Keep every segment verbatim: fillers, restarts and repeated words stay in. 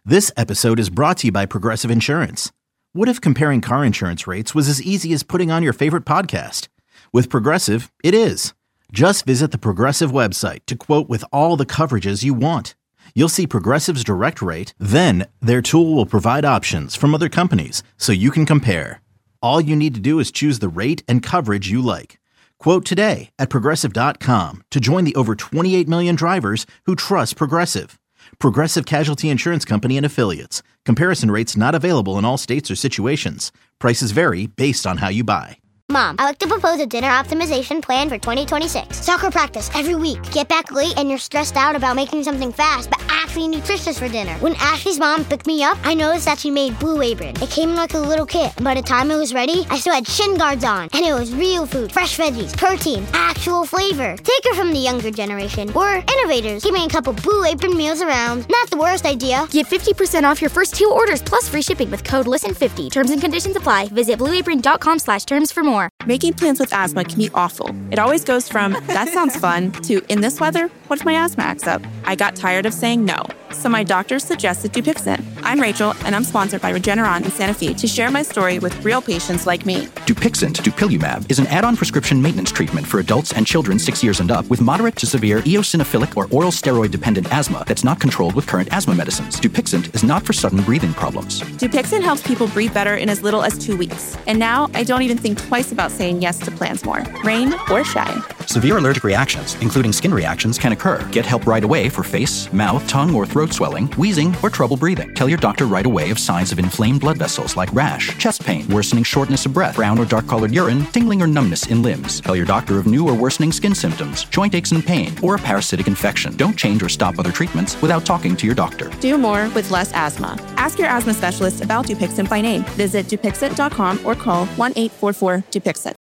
This episode is brought to you by Progressive Insurance. What if comparing car insurance rates was as easy as putting on your favorite podcast? With Progressive, it is. Just visit the Progressive website to quote with all the coverages you want. You'll see Progressive's direct rate, then their tool will provide options from other companies so you can compare. All you need to do is choose the rate and coverage you like. Quote today at progressive dot com to join the over twenty-eight million drivers who trust Progressive. Progressive Casualty Insurance Company and Affiliates. Comparison rates not available in all states or situations. Prices vary based on how you buy. Mom, I like to propose a dinner optimization plan for twenty twenty-six. Soccer practice every week. Get back late and you're stressed out about making something fast, but actually nutritious for dinner. When Ashley's mom picked me up, I noticed that she made Blue Apron. It came in like a little kit, and by the time it was ready, I still had shin guards on. And it was real food, fresh veggies, protein, actual flavor. Take her from the younger generation. We're innovators. Give me a couple Blue Apron meals around. Not the worst idea. Get fifty percent off your first two orders plus free shipping with code listen fifty. Terms and conditions apply. Visit blue apron dot com slash terms for more. Making plans with asthma can be awful. It always goes from, that sounds fun, to, in this weather, what if my asthma acts up? I got tired of saying no, so my doctor suggested Dupixent. I'm Rachel, and I'm sponsored by Regeneron and Sanofi to share my story with real patients like me. Dupixent, dupilumab, is an add-on prescription maintenance treatment for adults and children six years and up with moderate to severe eosinophilic or oral steroid-dependent asthma that's not controlled with current asthma medicines. Dupixent is not for sudden breathing problems. Dupixent helps people breathe better in as little as two weeks. And now, I don't even think twice about saying yes to plans more. Rain or shine. Severe allergic reactions, including skin reactions, can occur. Get help right away for face, mouth, tongue, or throat swelling, wheezing, or trouble breathing. Tell your doctor right away of signs of inflamed blood vessels like rash, chest pain, worsening shortness of breath, brown or dark-colored urine, tingling or numbness in limbs. Tell your doctor of new or worsening skin symptoms, joint aches and pain, or a parasitic infection. Don't change or stop other treatments without talking to your doctor. Do more with less asthma. Ask your asthma specialist about Dupixent by name. Visit Dupixent dot com or call one eight four four Dupixent.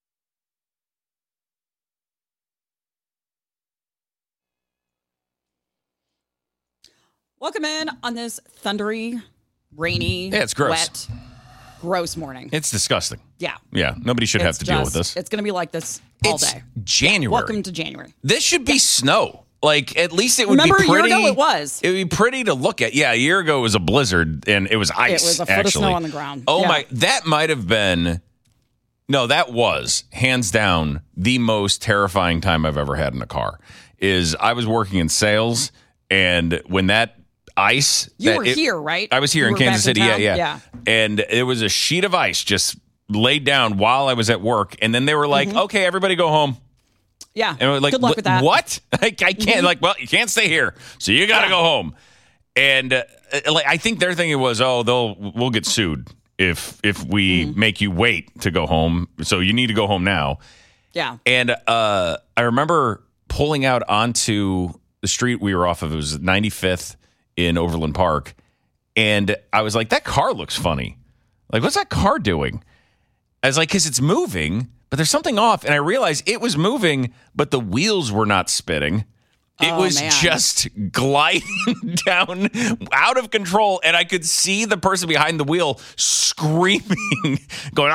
Welcome in on this thundery, rainy, yeah, it's gross. wet, gross morning. It's disgusting. Yeah. Yeah, nobody should It's have to just, deal with this. It's going to be like this all it's day. January. Welcome to January. This should be yeah. snow. Like, at least it would Remember be pretty. a year ago it was. It would be pretty to look at. Yeah, a year ago it was a blizzard, and it was ice, It was a foot actually. of snow on the ground. Oh, yeah. my. That might have been, no, that was, hands down, the most terrifying time I've ever had in a car. Is I was working in sales, and when that ice. You were it, here, right? I was here you in Kansas City. In yeah, yeah, yeah. And it was a sheet of ice just laid down while I was at work. And then they were like, mm-hmm. okay, everybody go home. Yeah. And like, good luck with that. What? Like, I can't, mm-hmm. like, well, you can't stay here. So you got to yeah. go home. And uh, like, I think their thinking was, oh, they'll, we'll get sued if, if we mm-hmm. make you wait to go home. So you need to go home now. Yeah. And uh, I remember pulling out onto the street we were off of. It was ninety-fifth in Overland Park. And I was like, that car looks funny. Like, what's that car doing? I was like, because it's moving, but there's something off. And I realized it was moving, but the wheels were not spinning. It oh, was man. just gliding down out of control. And I could see the person behind the wheel screaming, going,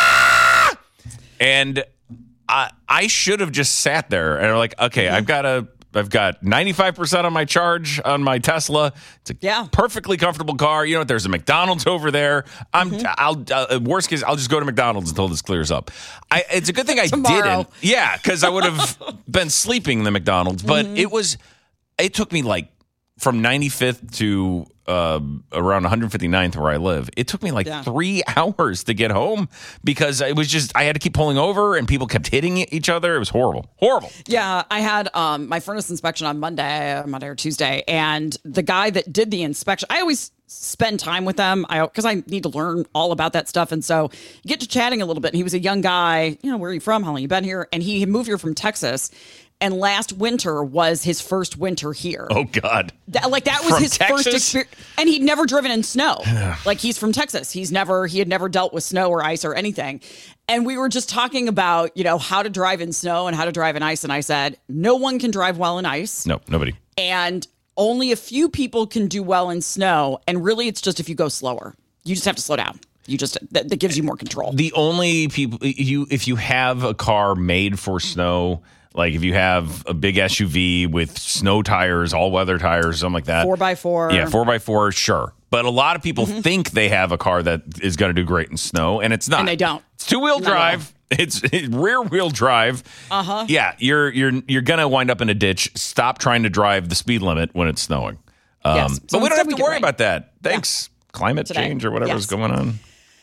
ah! And I, I should have just sat there and I'm like, okay, mm-hmm. I've got to. I've got ninety-five percent on my charge on my Tesla. It's a yeah. perfectly comfortable car. You know, there's a McDonald's over there. I'm. Mm-hmm. I'll. Uh, worst case, I'll just go to McDonald's until this clears up. I. It's a good thing I didn't. Yeah, because I would have been sleeping in the McDonald's. But mm-hmm. it was. It took me like from ninety-fifth to uh, around one fifty-ninth where I live. It took me like yeah. three hours to get home because it was just I had to keep pulling over and people kept hitting each other. It was horrible, horrible. Yeah, I had um, my furnace inspection on Monday, Monday or Tuesday, and the guy that did the inspection, I always spend time with them I because I need to learn all about that stuff, and so you get to chatting a little bit. And he was a young guy. You know, where are you from? How long you been here? And he had moved here from Texas. And last winter was his first winter here. Oh, God. That, like, that was from his Texas? first experience. And he'd never driven in snow. Like, he's from Texas. He's never, he had never dealt with snow or ice or anything. And we were just talking about, you know, how to drive in snow and how to drive in ice. And I said, no one can drive well in ice. No, nobody. And only a few people can do well in snow. And really, it's just if you go slower. You just have to slow down. You just that, that gives you more control. The only people, you if you have a car made for snow, Like if you have a big S U V with snow tires, all-weather tires, something like that. Four by four. Yeah, four by four, sure. But a lot of people Mm-hmm. think they have a car that is going to do great in snow, and it's not. And they don't. It's two-wheel Not at all. drive. It's, it's rear-wheel drive. Uh-huh. Yeah, you're you're you're going to wind up in a ditch. Stop trying to drive the speed limit when it's snowing. Um, Yes. But So we don't instead have we to get worry rain. about that. Thanks, climate Today. change or whatever's Yes. going on.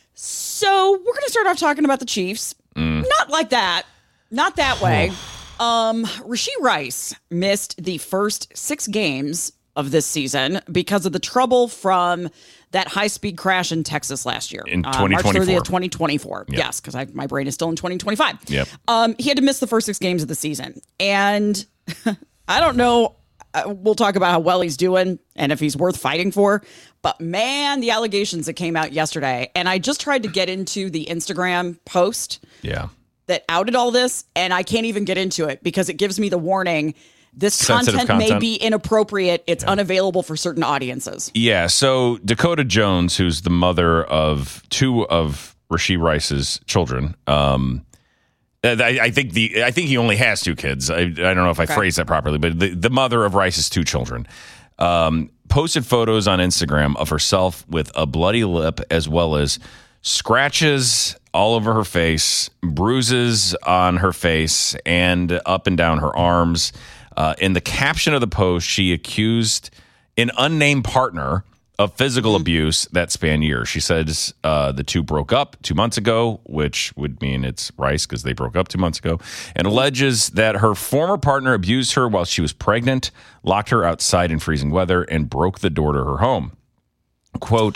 So we're going to start off talking about the Chiefs. Mm. Not like that. Not that way. um, Rashee Rice missed the first six games of this season because of the trouble from that high-speed crash in Texas last year. In uh, twenty March twenty-four. thirtieth, twenty twenty-four. Yep. Yes, because my brain is still in twenty twenty-five. Yep. Um, he had to miss the first six games of the season. And I don't know. Uh, we'll talk about how well he's doing and if he's worth fighting for. But man, the allegations that came out yesterday, and I just tried to get into the Instagram post Yeah. that outed all this, and I can't even get into it because it gives me the warning. This Sensitive content, may content. be inappropriate. It's unavailable for certain audiences. Yeah, so Dakota Jones, who's the mother of two of Rashee Rice's children, um, I, I think the I think he only has two kids. I, I don't know if I Okay. phrased that properly, but the, the mother of Rice's two children um, posted photos on Instagram of herself with a bloody lip as well as scratches all over her face, bruises on her face, and up and down her arms. Uh, in the caption of the post, she accused an unnamed partner of physical abuse that span years. She says uh, the two broke up two months ago, which would mean it's Rice because they broke up two months ago, and alleges that her former partner abused her while she was pregnant, locked her outside in freezing weather, and broke the door to her home. Quote,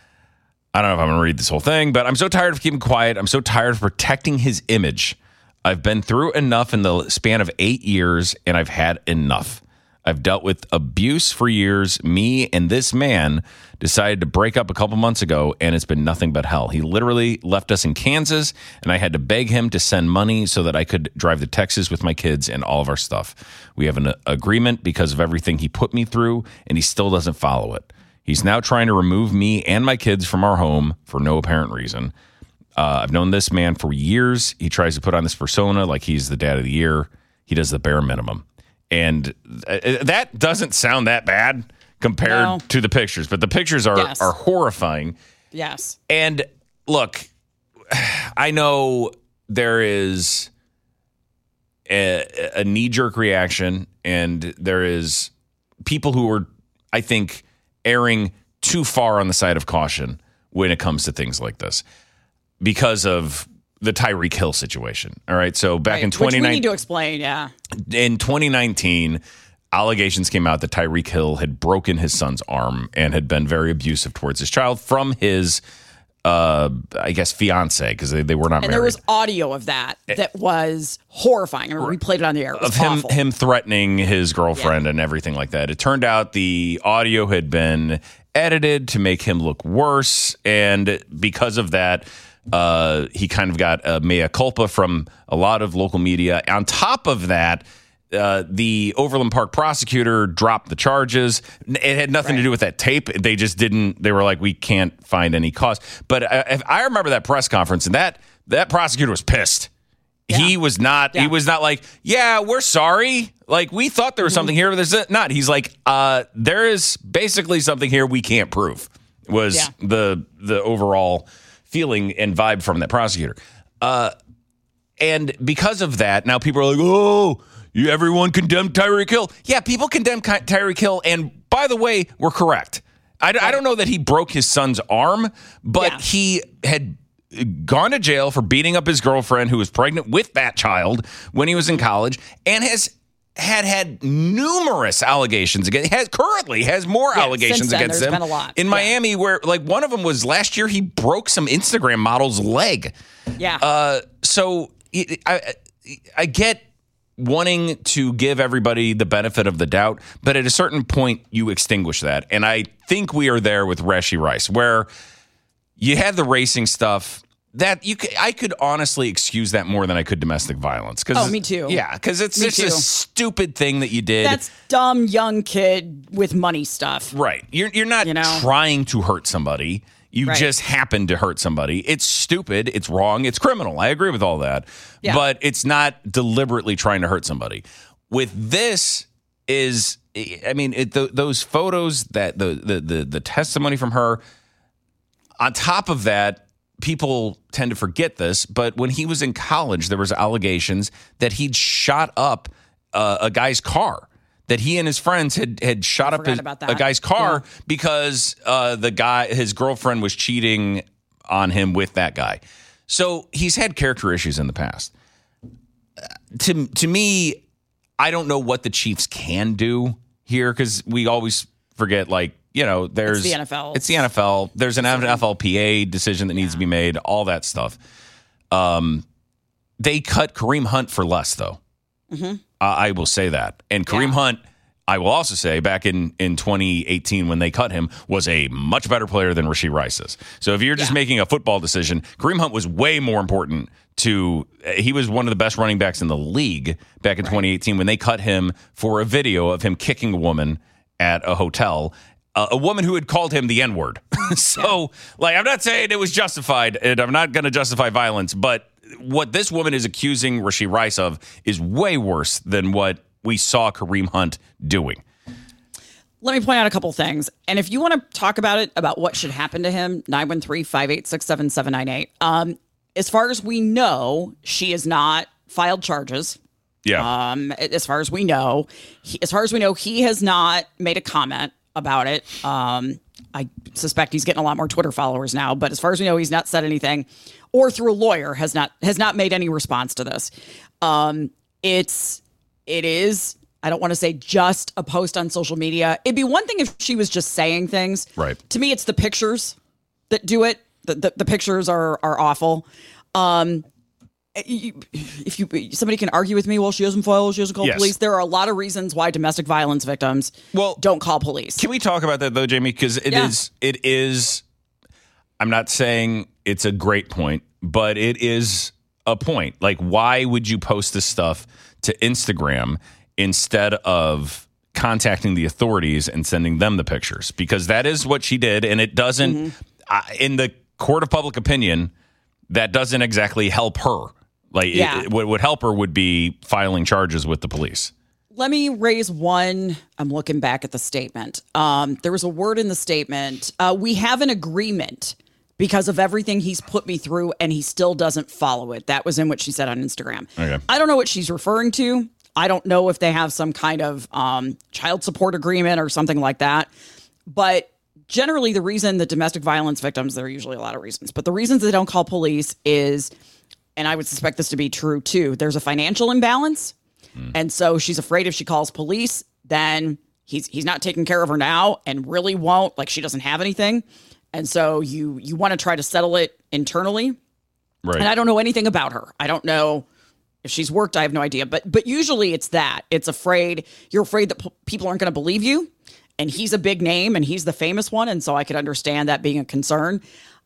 I don't know if I'm going to read this whole thing, but I'm so tired of keeping quiet. I'm so tired of protecting his image. I've been through enough in the span of eight years, and I've had enough. I've dealt with abuse for years. Me and this man decided to break up a couple months ago, and it's been nothing but hell. He literally left us in Kansas, and I had to beg him to send money so that I could drive to Texas with my kids and all of our stuff. We have an agreement because of everything he put me through, and he still doesn't follow it. He's now trying to remove me and my kids from our home for no apparent reason. Uh, I've known this man for years. He tries to put on this persona like he's the dad of the year. He does the bare minimum. And th- that doesn't sound that bad compared No. to the pictures, but the pictures are, Yes. are horrifying. Yes. And look, I know there is a, a knee-jerk reaction, and there is people who are, I think, erring too far on the side of caution when it comes to things like this because of the Tyreek Hill situation. All right, so back Right. in Which twenty we nineteen, need to explain, yeah. in twenty nineteen, allegations came out that Tyreek Hill had broken his son's arm and had been very abusive towards his child from his, uh, I guess, fiance, because they, they were not And married. there was audio of that that was horrifying. I remember we played it on the air. It was of him awful. him threatening his girlfriend and everything like that. It turned out the audio had been edited to make him look worse, and because of that, uh, he kind of got a mea culpa from a lot of local media. On top of that, uh, the Overland Park prosecutor dropped the charges. It had nothing to do with that tape. They just didn't. They were like, we can't find any cause. But I, if I remember that press conference, and that that prosecutor was pissed. He was not, Yeah. he was not like, yeah, we're sorry. Like, we thought there was something here, but there's not. He's like, uh, there is basically something here we can't prove, was Yeah. the the overall feeling and vibe from that prosecutor. Uh, and because of that, now people are like, oh, you, everyone condemned Tyreek Hill. Yeah, people condemned Ky- Tyreek Hill. And by the way, we're correct. I, I don't know that he broke his son's arm, but Yeah. he had gone to jail for beating up his girlfriend who was pregnant with that child when he was in college, and has had had numerous allegations against, has currently has more Yeah, allegations since then, against there's him been a lot. in Yeah. Miami, where like one of them was last year he broke some Instagram model's leg. Yeah. Uh, so I, I, I get wanting to give everybody the benefit of the doubt, but at a certain point you extinguish that. And I think we are there with Rashee Rice, where you had the racing stuff that you could, I could honestly excuse that more than I could domestic violence. Cause, Oh, me too. Yeah, because it's Me just too. a stupid thing that you did. That's dumb young kid with money stuff. right. You're you're not You know? trying to hurt somebody. You Right. just happen to hurt somebody. It's stupid. It's wrong. It's criminal. I agree with all that. Yeah. But it's not deliberately trying to hurt somebody. With this is, I mean, it, the, those photos, that the, the the the testimony from her, on top of that, people tend to forget this, but when he was in college, there was allegations that he'd shot up uh, a guy's car. That he and his friends had had shot I up his, about that. a guy's car Yeah. because uh, the guy, his girlfriend, was cheating on him with that guy. So he's had character issues in the past. Uh, to to me, I don't know what the Chiefs can do here, because we always forget, like, you know, there's It's the N F L. It's the N F L. There's an N F L P A decision that needs to be made. All that stuff. Um, they cut Kareem Hunt for less, though. Mm-hmm. Uh, I will say that. And Kareem Yeah. Hunt, I will also say, back in, in twenty eighteen when they cut him, was a much better player than Rashee Rice is. So if you're just Yeah. making a football decision, Kareem Hunt was way more important to – he was one of the best running backs in the league back in right. twenty eighteen when they cut him for a video of him kicking a woman at a hotel, uh, a woman who had called him the N-word. so, yeah. like, I'm not saying it was justified, and I'm not going to justify violence, but – what this woman is accusing Rashee Rice of is way worse than what we saw Kareem Hunt doing. Let me point out a couple things. And if you want to talk about it, about what should happen to him, nine one three, five eight six, seven seven nine eight. Um, as far as we know, she has not filed charges. Yeah. Um, as far as we know, he, as far as we know, he has not made a comment about it. Um, I suspect he's getting a lot more Twitter followers now, but as far as we know, he's not said anything, or through a lawyer has not has not made any response to this. Um, it's it is. I don't want to say just a post on social media. It'd be one thing if she was just saying things. Right. To me, it's the pictures that do it. The the, the pictures are are awful. Um, you, if you somebody can argue with me, well, she hasn't filed, she hasn't called Yes. police. There are a lot of reasons why domestic violence victims well, don't call police. Can we talk about that though, Jamie? Because it Yeah. is it is. I'm not saying it's a great point, but it is a point. Like, why would you post this stuff to Instagram instead of contacting the authorities and sending them the pictures? Because that is what she did, and it doesn't. Mm-hmm. Uh, in the court of public opinion, that doesn't exactly help her. Like, Yeah. it, what would help her would be filing charges with the police. Let me raise one. I'm looking back at the statement. Um, there was a word in the statement. Uh, we have an agreement because of everything he's put me through, and he still doesn't follow it. That was in what she said on Instagram. Okay. I don't know what she's referring to. I don't know if they have some kind of um, child support agreement or something like that. But generally, the reason that domestic violence victims, there are usually a lot of reasons, but the reasons they don't call police is, and I would suspect this to be true too, there's a financial imbalance. Mm. And so she's afraid if she calls police, then he's he's not taking care of her now and really won't, like she doesn't have anything. And so you you want to try to settle it internally. Right. And I don't know anything about her. I don't know if she's worked. I have no idea. But but usually it's that. It's afraid. You're afraid that p- people aren't going to believe you. And he's a big name and he's the famous one. And so I could understand that being a concern.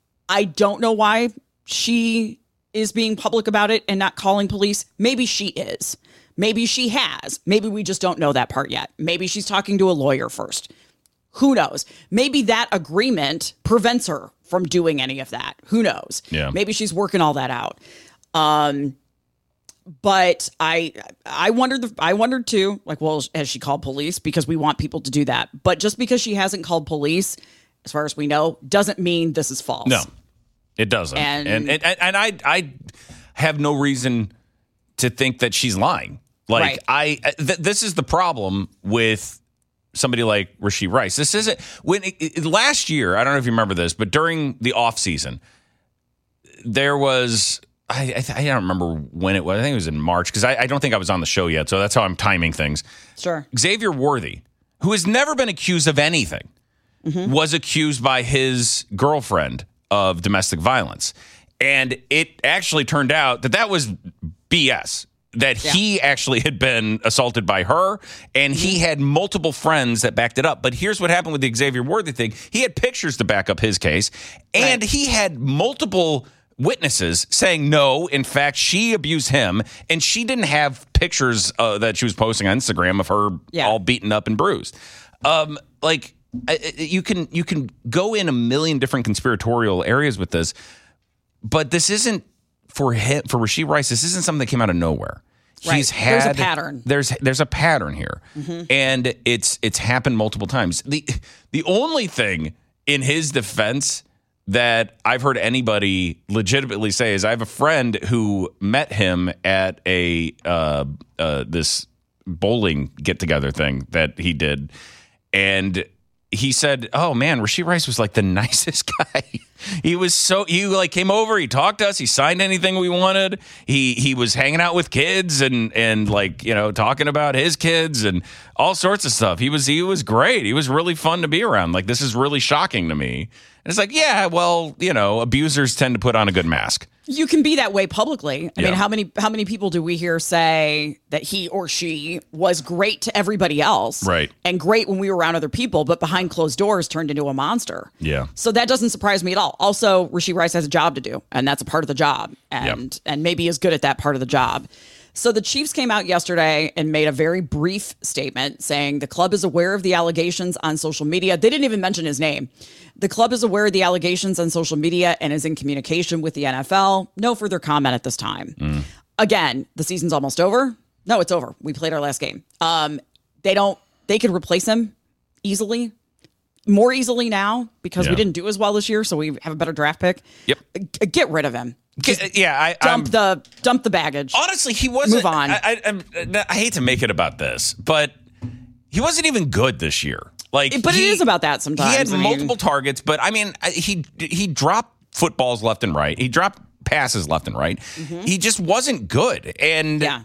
I don't know why she is being public about it and not calling police. Maybe she is. Maybe she has. Maybe we just don't know that part yet. Maybe she's talking to a lawyer first. Who knows? Maybe that agreement prevents her from doing any of that. Who knows? Yeah. Maybe she's working all that out. Um, but I, I wondered, the, I wondered too, like, well, has she called police? Because we want people to do that. But just because she hasn't called police, as far as we know, doesn't mean this is false. No, it doesn't. And- and and, and I I have no reason to think that she's lying. Like Right. I th- this is the problem with somebody like Rashee Rice. This isn't when it, it, last year, I don't know if you remember this, but during the off season, there was I I, th- I don't remember when it was. I think it was in March because I, I don't think I was on the show yet, so that's how I'm timing things. Sure. Xavier Worthy, who has never been accused of anything, mm-hmm. was accused by his girlfriend of domestic violence. And it actually turned out that that was B S, that yeah. he actually had been assaulted by her, and mm-hmm. he had multiple friends that backed it up. But here's what happened with the Xavier Worthy thing. He had pictures to back up his case, and right. he had multiple witnesses saying, no, in fact, she abused him, and she didn't have pictures uh, that she was posting on Instagram of her yeah. all beaten up and bruised. Um, like, I, you can you can go in a million different conspiratorial areas with this, but this isn't for him, for Rashee Rice. This isn't something that came out of nowhere. Right. He's had There's a pattern. There's there's a pattern here, mm-hmm. and it's it's happened multiple times. the The only thing in his defense that I've heard anybody legitimately say is I have a friend who met him at a uh, uh, this bowling get together thing that he did, and he said, "Oh man, Rashee Rice was like the nicest guy. He was so he like came over, he talked to us, he signed anything we wanted. He he was hanging out with kids and and like you know talking about his kids and all sorts of stuff. He was he was great. He was really fun to be around. Like this is really shocking to me." And it's like, yeah, well, you know, abusers tend to put on a good mask. You can be that way publicly. I Yeah. mean, how many how many people do we hear say that he or she was great to everybody else, Right. and great when we were around other people, but behind closed doors turned into a monster? Yeah. So that doesn't surprise me at all. Also, Rashee Rice has a job to do, and that's a part of the job, and Yep. and maybe is good at that part of the job. So the Chiefs came out yesterday and made a very brief statement saying the club is aware of the allegations on social media. They didn't even mention his name. The club is aware of the allegations on social media and is in communication with the N F L. No further comment at this time. Mm. Again, the season's almost over. No, it's over. We played our last game. Um, they don't. They could replace him easily, more easily now because Yeah. we didn't do as well this year, so we have a better draft pick. Yep. G- Get rid of him. Get, yeah, I Dump I'm, the dump the baggage. honestly, he wasn't. Move on. I, I, I'm- I hate to make it about this, but he wasn't even good this year. Like, But it he- is about that sometimes. He had I mean- multiple targets, but I mean, I- he he dropped footballs left and right. He dropped passes left and right. He just wasn't good, and Yeah.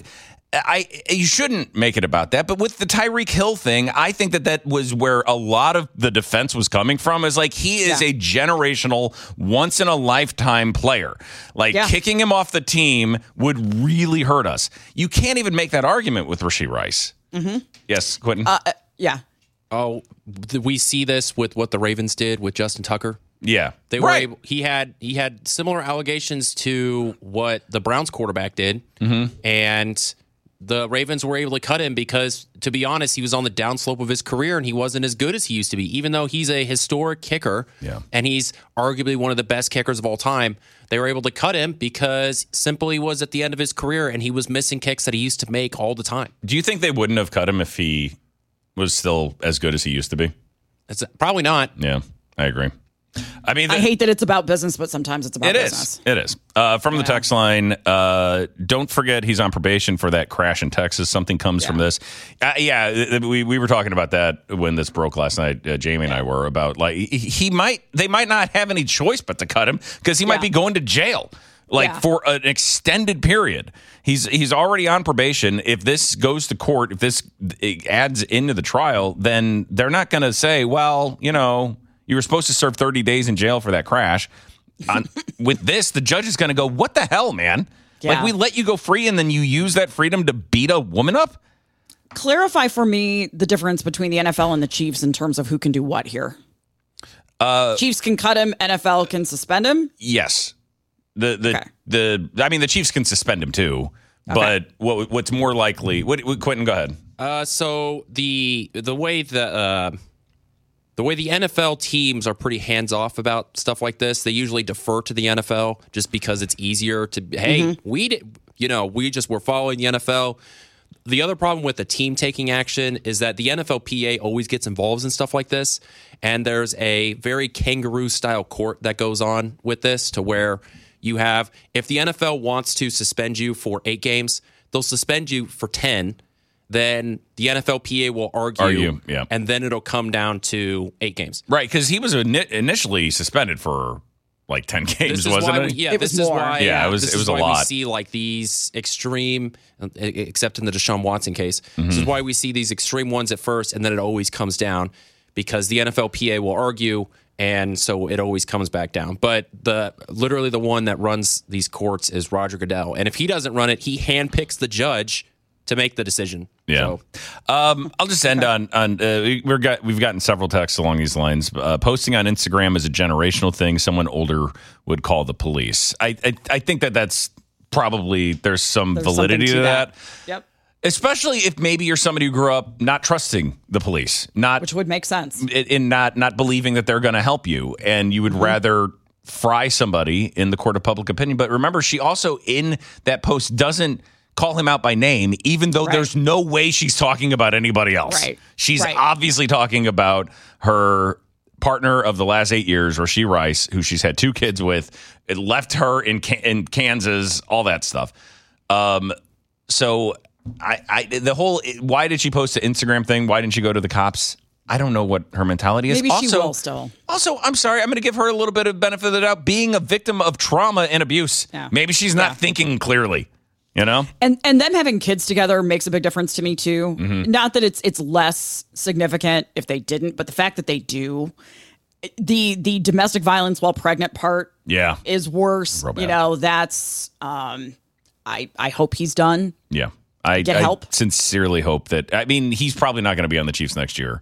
I you shouldn't make it about that. But with the Tyreek Hill thing, I think that that was where a lot of the defense was coming from. Is like he is Yeah. a generational, once in a lifetime player. Like Yeah. kicking him off the team would really hurt us. You can't even make that argument with Rashee Rice. Mm-hmm. Yes, Quentin. Uh, yeah. Oh, th- we see this with what the Ravens did with Justin Tucker. yeah, They were right. able, he had he had similar allegations to what the Browns quarterback did, Mm-hmm. and the Ravens were able to cut him because, to be honest, he was on the downslope of his career and he wasn't as good as he used to be. Even though he's a historic kicker, Yeah. and he's arguably one of the best kickers of all time, they were able to cut him because simply was at the end of his career and he was missing kicks that he used to make all the time. Do you think they wouldn't have cut him if he was still as good as he used to be? It's probably not. Yeah, I agree. I mean, the, I hate that it's about business, but sometimes it's about it is. business. It is. Uh, from the text line, uh, don't forget he's on probation for that crash in Texas. Something comes Yeah. from this. Uh, yeah, we, we were talking about that when this broke last night. Uh, Jamie and I were about like he, he might they might not have any choice but to cut him because he might Yeah. be going to jail. Like Yeah. for an extended period, he's he's already on probation. If this goes to court, if this adds into the trial, then they're not going to say, well, you know, you were supposed to serve thirty days in jail for that crash. On, with this, the judge is going to go, what the hell, man? Yeah. Like we let you go free and then you use that freedom to beat a woman up? Clarify for me the difference between the N F L and the Chiefs in terms of who can do what here. Uh, Chiefs can cut him. N F L can suspend him. Yes. The the Okay. the I mean the Chiefs can suspend him too. But what what's more likely? What, what Quentin, go ahead. Uh, so the the way the uh, the way the N F L teams are pretty hands off about stuff like this, they usually defer to the N F L just because it's easier to. Hey, Mm-hmm. we did, you know, we just were following the N F L. The other problem with the team taking action is that the N F L P A always gets involved in stuff like this, and there's a very kangaroo style court that goes on with this to where you have, if the N F L wants to suspend you for eight games, they'll suspend you for ten. Then the N F L P A will argue, Argue, yeah. and then it'll come down to eight games. Right, because he was ini- initially suspended for like ten games, This is wasn't why it? we, yeah, It this was is more. why. Yeah, it was- This it was is a why we lot. see like these extreme, except in the Deshaun Watson case. Mm-hmm. This is why we see these extreme ones at first, and then it always comes down because the N F L P A will argue, and so it always comes back down. But the literally the one that runs these courts is Roger Goodell, and if he doesn't run it, he handpicks the judge to make the decision. Yeah. So, Um, I'll just end on on uh, we- we're got we've gotten several texts along these lines. Uh, posting on Instagram is a generational thing. Someone older would call the police. I I, I think that that's probably there's some There's validity something to that. Yep. Especially if maybe you're somebody who grew up not trusting the police, not which would make sense, in not not believing that they're going to help you, and you would mm-hmm. rather fry somebody in the court of public opinion. But remember, she also in that post doesn't call him out by name, even though right. there's no way she's talking about anybody else. Right. She's right. obviously talking about her partner of the last eight years, Rashee Rice, who she's had two kids with. It left her in in Kansas, all that stuff. Um, so I, I the whole why did she post an Instagram thing? Why didn't she go to the cops? I don't know what her mentality is. Maybe also, she will still. Also, I'm sorry. I'm going to give her a little bit of benefit of the doubt. Being a victim of trauma and abuse, yeah. maybe she's not yeah. thinking clearly. You know, and and them having kids together makes a big difference to me too. Mm-hmm. Not that it's it's less significant if they didn't, but the fact that they do. The the domestic violence while pregnant part, yeah, is worse. You know, that's. Um, I I hope he's done. Yeah, I get I help. Sincerely hope that. I mean, he's probably not going to be on the Chiefs next year.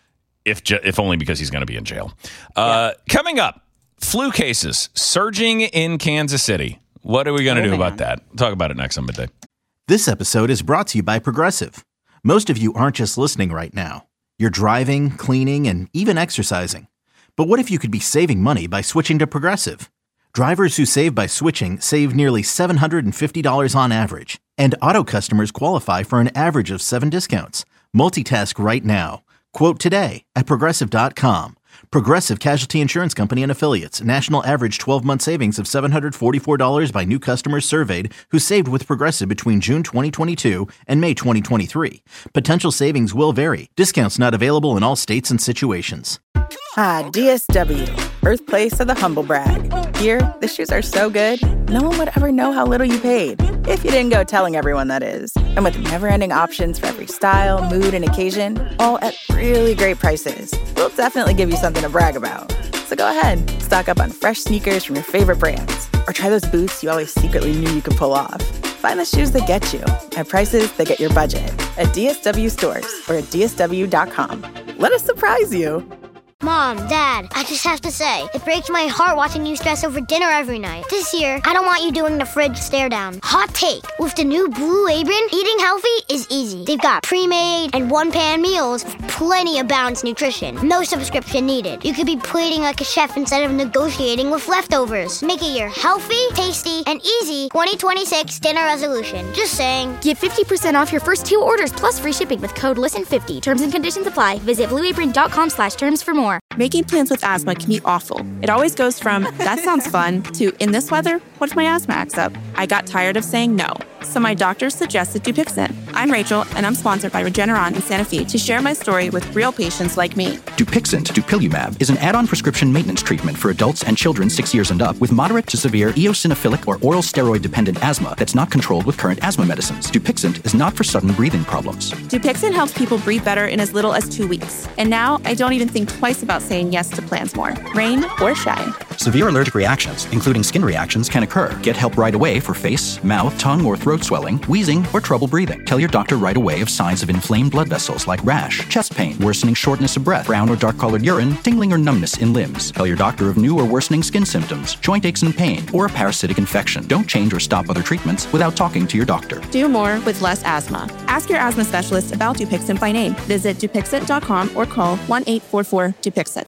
If ju- if only because he's going to be in jail. Uh, yeah. Coming up, flu cases surging in Kansas City. What are we going to oh, do man. about that? We'll talk about it next on Midday. This episode is brought to you by Progressive. Most of you aren't just listening right now. You're driving, cleaning, and even exercising. But what if you could be saving money by switching to Progressive? Drivers who save by switching save nearly seven hundred fifty dollars on average. And auto customers qualify for an average of seven discounts. Multitask right now. Quote today at Progressive dot com. Progressive Casualty Insurance Company and Affiliates. National average twelve-month savings of seven hundred forty-four dollars by new customers surveyed who saved with Progressive between June twenty twenty-two and May twenty twenty-three. Potential savings will vary. Discounts not available in all states and situations. Ah, D S W, birthplace of the humble brag. Here, the shoes are so good, no one would ever know how little you paid. If you didn't go telling everyone, that is. And with never-ending options for every style, mood, and occasion, all at really great prices, we'll definitely give you something to brag about. So go ahead, stock up on fresh sneakers from your favorite brands, or try those boots you always secretly knew you could pull off. Find the shoes that get you at prices that get your budget at D S W stores or at D S W dot com. Let us surprise you. Mom, Dad, I just have to say, it breaks my heart watching you stress over dinner every night. This year, I don't want you doing the fridge stare down. Hot take, with the new Blue Apron, eating healthy is easy. They've got pre-made and one-pan meals with plenty of balanced nutrition. No subscription needed. You could be plating like a chef instead of negotiating with leftovers. Make it your healthy, tasty, and easy twenty twenty-six dinner resolution. Just saying. Get fifty percent off your first two orders plus free shipping with code listen fifty. Terms and conditions apply. Visit blue apron dot com slash terms for more. Making plans with asthma can be awful. It always goes from, that sounds fun, to, in this weather, what if my asthma acts up? I got tired of saying no, so my doctor suggested Dupixent. I'm Rachel, and I'm sponsored by Regeneron in Santa Fe to share my story with real patients like me. Dupixent, dupilumab, is an add-on prescription maintenance treatment for adults and children six years and up with moderate to severe eosinophilic or oral steroid-dependent asthma that's not controlled with current asthma medicines. Dupixent is not for sudden breathing problems. Dupixent helps people breathe better in as little as two weeks. And now, I don't even think twice about saying yes to plans more, rain or shine. Severe allergic reactions, including skin reactions, can occur. Get help right away for face, mouth, tongue, or throat swelling, wheezing, or trouble breathing. Tell your doctor right away of signs of inflamed blood vessels like rash, chest pain, worsening shortness of breath, brown or dark-colored urine, tingling or numbness in limbs. Tell your doctor of new or worsening skin symptoms, joint aches and pain, or a parasitic infection. Don't change or stop other treatments without talking to your doctor. Do more with less asthma. Ask your asthma specialist about Dupixent by name. Visit Dupixent dot com or call one eight four four Dupixent.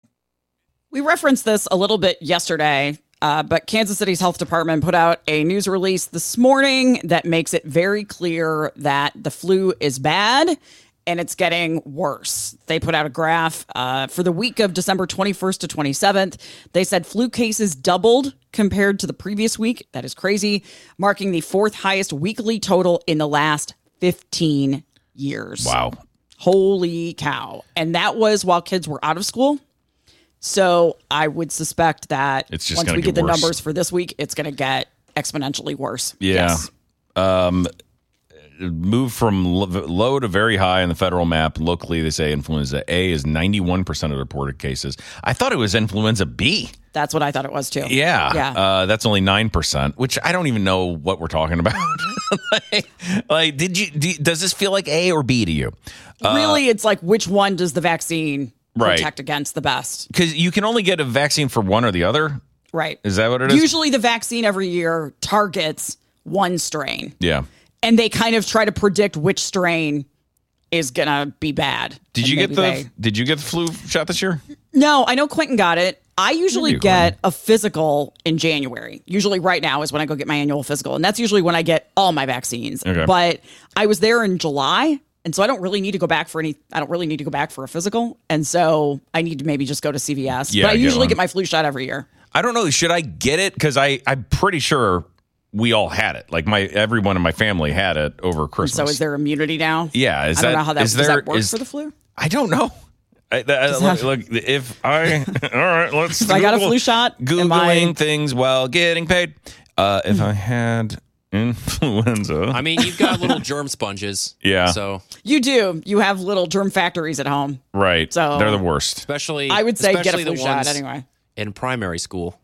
We referenced this a little bit yesterday, uh, but Kansas City's health department put out a news release this morning that makes it very clear that the flu is bad and it's getting worse. They put out a graph uh, for the week of December twenty-first to twenty-seventh. They said flu cases doubled compared to the previous week. That is crazy, marking the fourth highest weekly total in the last fifteen years. Wow. Holy cow. And that was while kids were out of school. So I would suspect that it's just once we get get the worse. numbers for this week, it's going to get exponentially worse. Yeah. Yes. Um, move from low to very high on the federal map. Locally, they say influenza A is ninety-one percent of reported cases. I thought it was influenza B. That's what I thought it was too. Yeah. Yeah. Uh, that's only nine percent, which I don't even know what we're talking about. like, like, did you, do, does this feel like A or B to you? Uh, really, it's like, which one does the vaccine right. protect against the best? Because you can only get a vaccine for one or the other. Right. Is that what it is? Usually the vaccine every year targets one strain. Yeah. and they kind of try to predict which strain is gonna be bad. Did And you get maybe the they- Did you get the flu shot this year? No, I know Quentin got it. I usually You, get a physical in January. Usually right now is when I go get my annual physical. And that's usually when I get all my vaccines. Okay. But I was there in July. And so I don't really need to go back for any, I don't really need to go back for a physical. And so I need to maybe just go to C V S. Yeah, but I get usually one. get my flu shot every year. I don't know. Should I get it? Because I I'm pretty sure we all had it. Like my everyone in my family had it over Christmas. So is there immunity now? Yeah. Is I that, don't know how that, is does there, that work is- for the flu? I don't know. I, I, look, look, if I all right, let's. If I got a Google- flu shot, am Googling I- things while getting paid. Uh, if I had influenza, I mean, you've got little germ sponges. Yeah. So You do. You have little germ factories at home. right? So- they're the worst. especially, I would say get a especially flu the shot ones anyway. in primary school.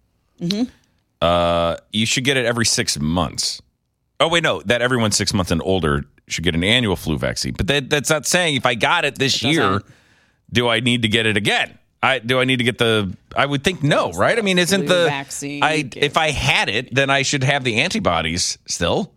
Uh, you should get it every six months. Oh wait, no, that everyone six months and older should get an annual flu vaccine. But that, that's not saying if I got it this It year, doesn't. do I need to get it again? I do I need to get the? I would think no, right? I mean, isn't flu the vaccine I give- if I had it, then I should have the antibodies still,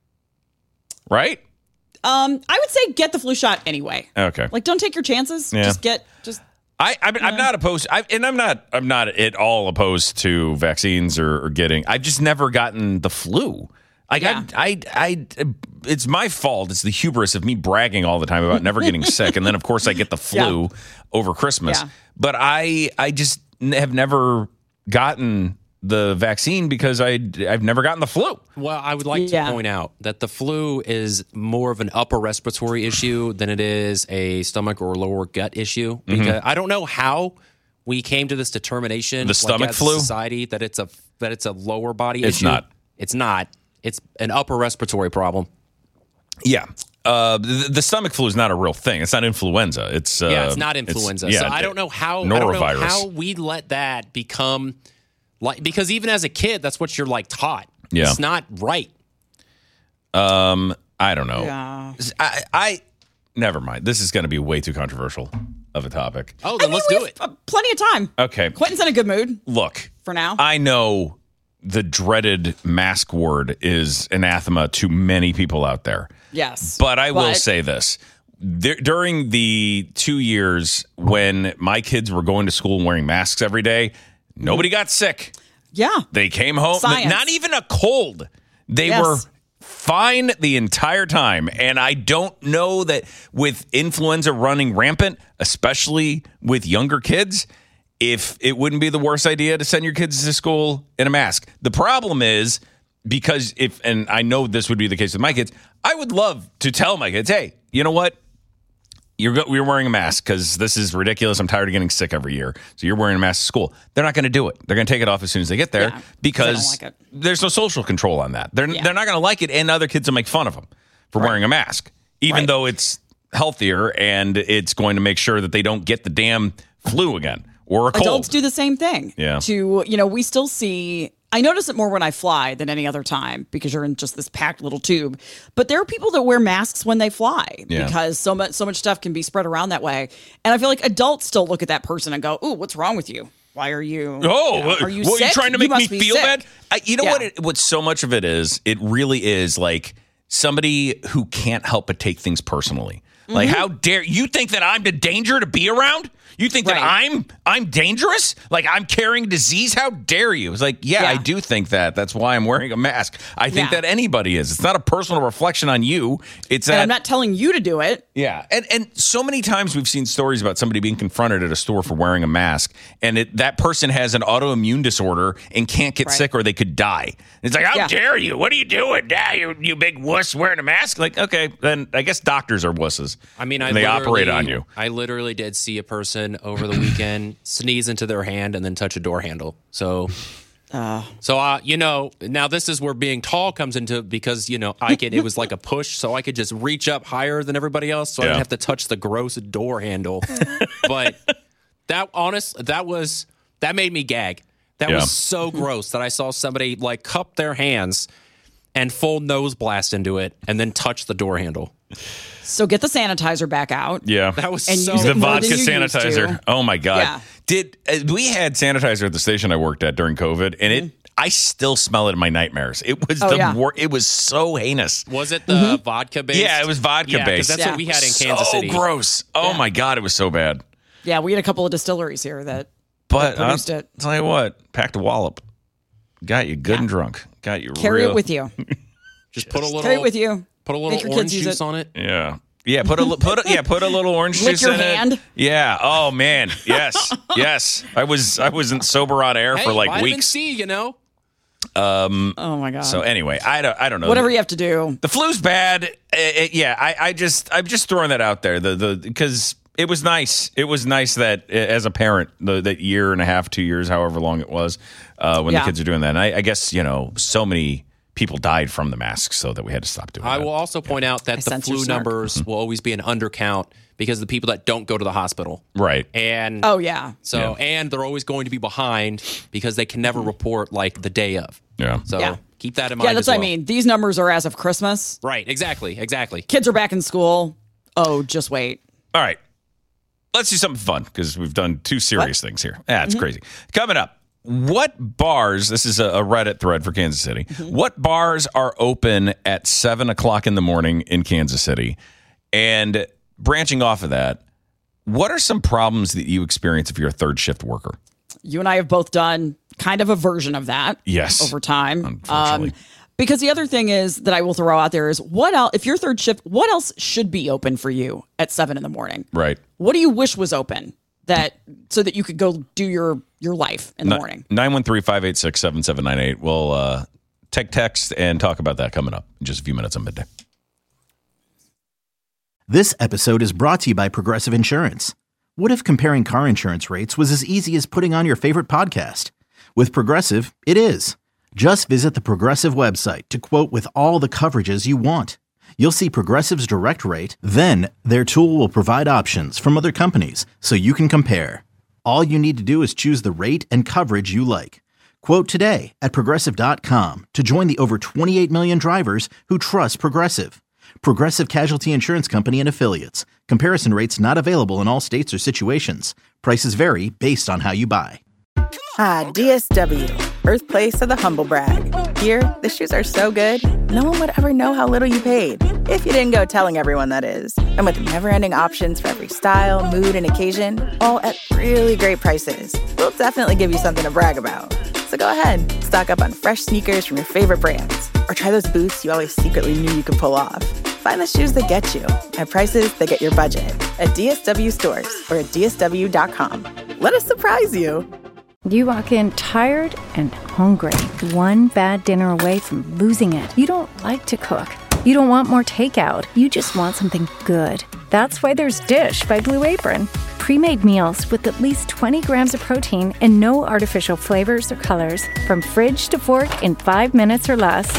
right? Um, I would say get the flu shot anyway. Okay. Like, don't take your chances. Yeah. Just get, just I, I mean, I'm not opposed, I, and I'm not, I'm not at all opposed to vaccines or, or getting. I've just never gotten the flu. Like Yeah. I, I, I, it's my fault. It's the hubris of me bragging all the time about never getting sick, and then of course I get the flu Yeah. over Christmas. Yeah. But I, I just n- have never gotten the vaccine because I, I've never gotten the flu. Well, I would like Yeah. to point out that the flu is more of an upper respiratory issue than it is a stomach or lower gut issue. Because I don't know how we came to this determination, Mm-hmm. The stomach as a flu? society, that it's a that it's a lower body It's issue. not. It's not. It's an upper respiratory problem. Yeah. Uh, the, the stomach flu is not a real thing. It's not influenza. It's uh, Yeah, it's not influenza. yeah, so I don't know how I don't know norovirus. how we let that become like, because even as a kid, that's what you're like taught. Yeah. It's not right. Um, I don't know. Yeah. I, I never mind. This is going to be way too controversial of a topic. Oh, then let's do it. uh, plenty of time. Okay. Quentin's in a good mood Look, for now. I know the dreaded mask word is anathema to many people out there. yes. But I will But- say this. There, during the two years when my kids were going to school and wearing masks every day, nobody got sick. Yeah. They came home, Science. not even a cold. They Yes. were fine the entire time. And I don't know that with influenza running rampant, especially with younger kids, if it wouldn't be the worst idea to send your kids to school in a mask. The problem is because if, and I know this would be the case with my kids, I would love to tell my kids, hey, you know what? You're go- you're wearing a mask because this is ridiculous. I'm tired of getting sick every year. So you're wearing a mask to school. They're not going to do it. They're going to take it off as soon as they get there Yeah, because they don't like it. there's no social control on that. They're Yeah. they're not going to like it, and other kids will make fun of them for wearing a mask, even Right. though it's healthier and it's going to make sure that they don't get the damn flu again or a cold. Adults do the same thing. Yeah. To, you know, we still see, I notice it more when I fly than any other time because you're in just this packed little tube. But there are people that wear masks when they fly Yeah. because so much so much stuff can be spread around that way. And I feel like adults still look at that person and go, "Ooh, what's wrong with you? Why are you? Oh, you know, are you what, sick? you trying to make me must be feel sick." bad? I, you know Yeah. what? It, what so much of it is, it really is like somebody who can't help but take things personally. Like, Mm-hmm. how dare you think that I'm the danger to be around? You think that Right. I'm I'm dangerous? Like I'm carrying disease? How dare you? It's like, yeah, Yeah. I do think that. That's why I'm wearing a mask. I think Yeah. that anybody is. It's not a personal reflection on you. It's And that I'm not telling you to do it. yeah, and and so many times we've seen stories about somebody being confronted at a store for wearing a mask, and it, that person has an autoimmune disorder and can't get Right. sick or they could die. It's like, how Yeah. dare you? What are you doing? Ah, you you big wuss wearing a mask? Like, okay, then I guess doctors are wusses. I mean, I and they operate literally- on you. I literally did see a person over the weekend sneeze into their hand and then touch a door handle. So, so uh, you know, now this is where being tall comes into, because you know I could. It was like a push, so I could just reach up higher than everybody else, so I Yeah. didn't have to touch the gross door handle. But that honest, that was that made me gag. That Yeah. was so gross that I saw somebody like cup their hands and full nose blast into it and then touch the door handle. So get the sanitizer back out. Yeah. That was And so use The it more vodka than you used sanitizer. to. Oh my God. Yeah. Did uh, we had sanitizer at the station I worked at during COVID, and it I still smell it in my nightmares. It was Oh, the yeah. wor- it was so heinous. Was it the vodka based? Yeah, it was vodka Yeah, 'cause based. that's Yeah. what we had in so Kansas City. gross. Oh my God, it was so bad. Yeah, we had a couple of distilleries here that But I'll produced it. tell you what, packed a wallop. Got you good and drunk. Got you carry real, it with you. Just put a little Carry it with you. Put a little Make your orange kids use juice it. on it. Yeah. Yeah, put a li- put a, yeah, put a little orange Lick juice your in hand. it. Yeah. Oh man. Yes. Yes. I was I wasn't sober on air Hey, for like vitamin weeks. C, you know. Oh my God. So anyway, I don't I don't know. Whatever you have to do. The flu's bad. It, it- yeah, I, I just I'm just throwing that out there. The the because it was nice. It was nice that uh, as a parent, the that year and a half, two years, however long it was, uh, when Yeah. the kids are doing that. And I, I guess you know so many people died from the masks, so that we had to stop doing I that. will also point out that the sense your flu snark. numbers will always be an undercount because of the people that don't go to the hospital. Right. And Oh yeah. so Yeah. and they're always going to be behind because they can never report like the day of. Yeah. So Yeah. keep that in mind. Yeah, that's as what I well. mean. These numbers are as of Christmas. Right, exactly, exactly. Kids are back in school. Oh, just wait. All right. Let's do something fun because we've done two serious things here. Yeah, Mm-hmm. it's crazy. Coming up, what bars, this is a a Reddit thread for Kansas City, Mm-hmm. what bars are open at seven o'clock in the morning in Kansas City? And branching off of that, what are some problems that you experience if you're a third shift worker? You and I have both done kind of a version of that. Yes. Over time. Unfortunately. Um, because the other thing is that I will throw out there is what else, if you're third shift, what else should be open for you at seven in the morning? Right. What do you wish was open that so that you could go do your your life in the morning? nine one three, five eight six, seven seven nine eight. We'll uh, take text and talk about that coming up in just a few minutes on midday. This episode is brought to you by Progressive Insurance. What if comparing car insurance rates was as easy as putting on your favorite podcast? With Progressive, it is. Just visit the Progressive website to quote with all the coverages you want. You'll see Progressive's direct rate, then their tool will provide options from other companies so you can compare. All you need to do is choose the rate and coverage you like. Quote today at progressive dot com to join the over twenty-eight million drivers who trust Progressive. Progressive Casualty Insurance Company and Affiliates. Comparison rates not available in all states or situations. Prices vary based on how you buy. Ah, D S W, birthplace of the humble brag. Here, the shoes are so good, no one would ever know how little you paid. If you didn't go telling everyone, that is. And with never-ending options for every style, mood, and occasion, all at really great prices, we'll definitely give you something to brag about. So go ahead, stock up on fresh sneakers from your favorite brands, or try those boots you always secretly knew you could pull off. Find the shoes that get you at prices that get your budget at D S W stores or at D S W dot com. Let us surprise you. You walk in tired and hungry, one bad dinner away from losing it. You don't like to cook. You don't want more takeout. You just want something good. That's why there's Dish by Blue Apron. Pre-made meals with at least twenty grams of protein and no artificial flavors or colors. From fridge to fork in five minutes or less.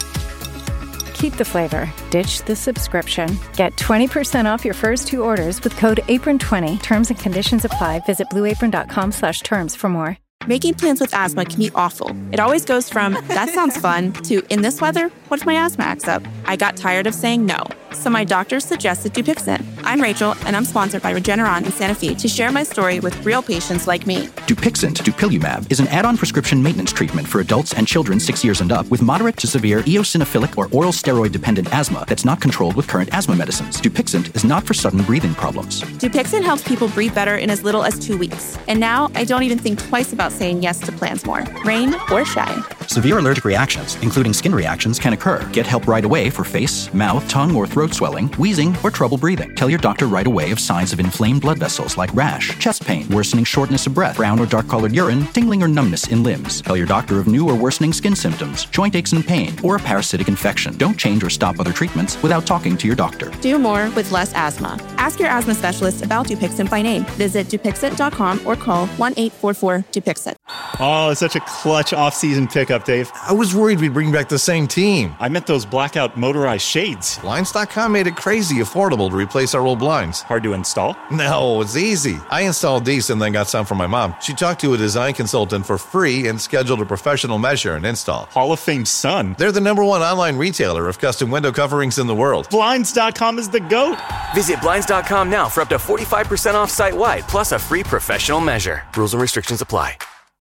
Keep the flavor. Ditch the subscription. Get twenty percent off your first two orders with code apron twenty. Terms and conditions apply. Visit blue apron dot com slash terms for more. Making plans with asthma can be awful. It always goes from, that sounds fun, to, in this weather, what if my asthma acts up? I got tired of saying no, so my doctor suggested Dupixent. I'm Rachel, and I'm sponsored by Regeneron in Santa Fe to share my story with real patients like me. Dupixent, dupilumab, is an add-on prescription maintenance treatment for adults and children six years and up with moderate to severe eosinophilic or oral steroid-dependent asthma that's not controlled with current asthma medicines. Dupixent is not for sudden breathing problems. Dupixent helps people breathe better in as little as two weeks. And now, I don't even think twice about saying yes to plans more, rain or shine. Severe allergic reactions, including skin reactions, can occur. Get help right away for face, mouth, tongue, or throat swelling, wheezing, or trouble breathing. Tell your doctor right away of signs of inflamed blood vessels like rash, chest pain, worsening shortness of breath, brown or dark-colored urine, tingling or numbness in limbs. Tell your doctor of new or worsening skin symptoms, joint aches and pain, or a parasitic infection. Don't change or stop other treatments without talking to your doctor. Do more with less asthma. Ask your asthma specialist about Dupixent by name. Visit Dupixent dot com or call one eight four four Dupixent. Oh, it's such a clutch off-season pickup. up, Dave? I was worried we'd bring back the same team. I meant those blackout motorized shades. Blinds dot com made it crazy affordable to replace our old blinds. Hard to install? No, it's easy. I installed these and then got some for my mom. She talked to a design consultant for free and scheduled a professional measure and install. Hall of Fame son. They're the number one online retailer of custom window coverings in the world. Blinds dot com is the GOAT. Visit Blinds dot com now for up to forty-five percent off site-wide, plus a free professional measure. Rules and restrictions apply.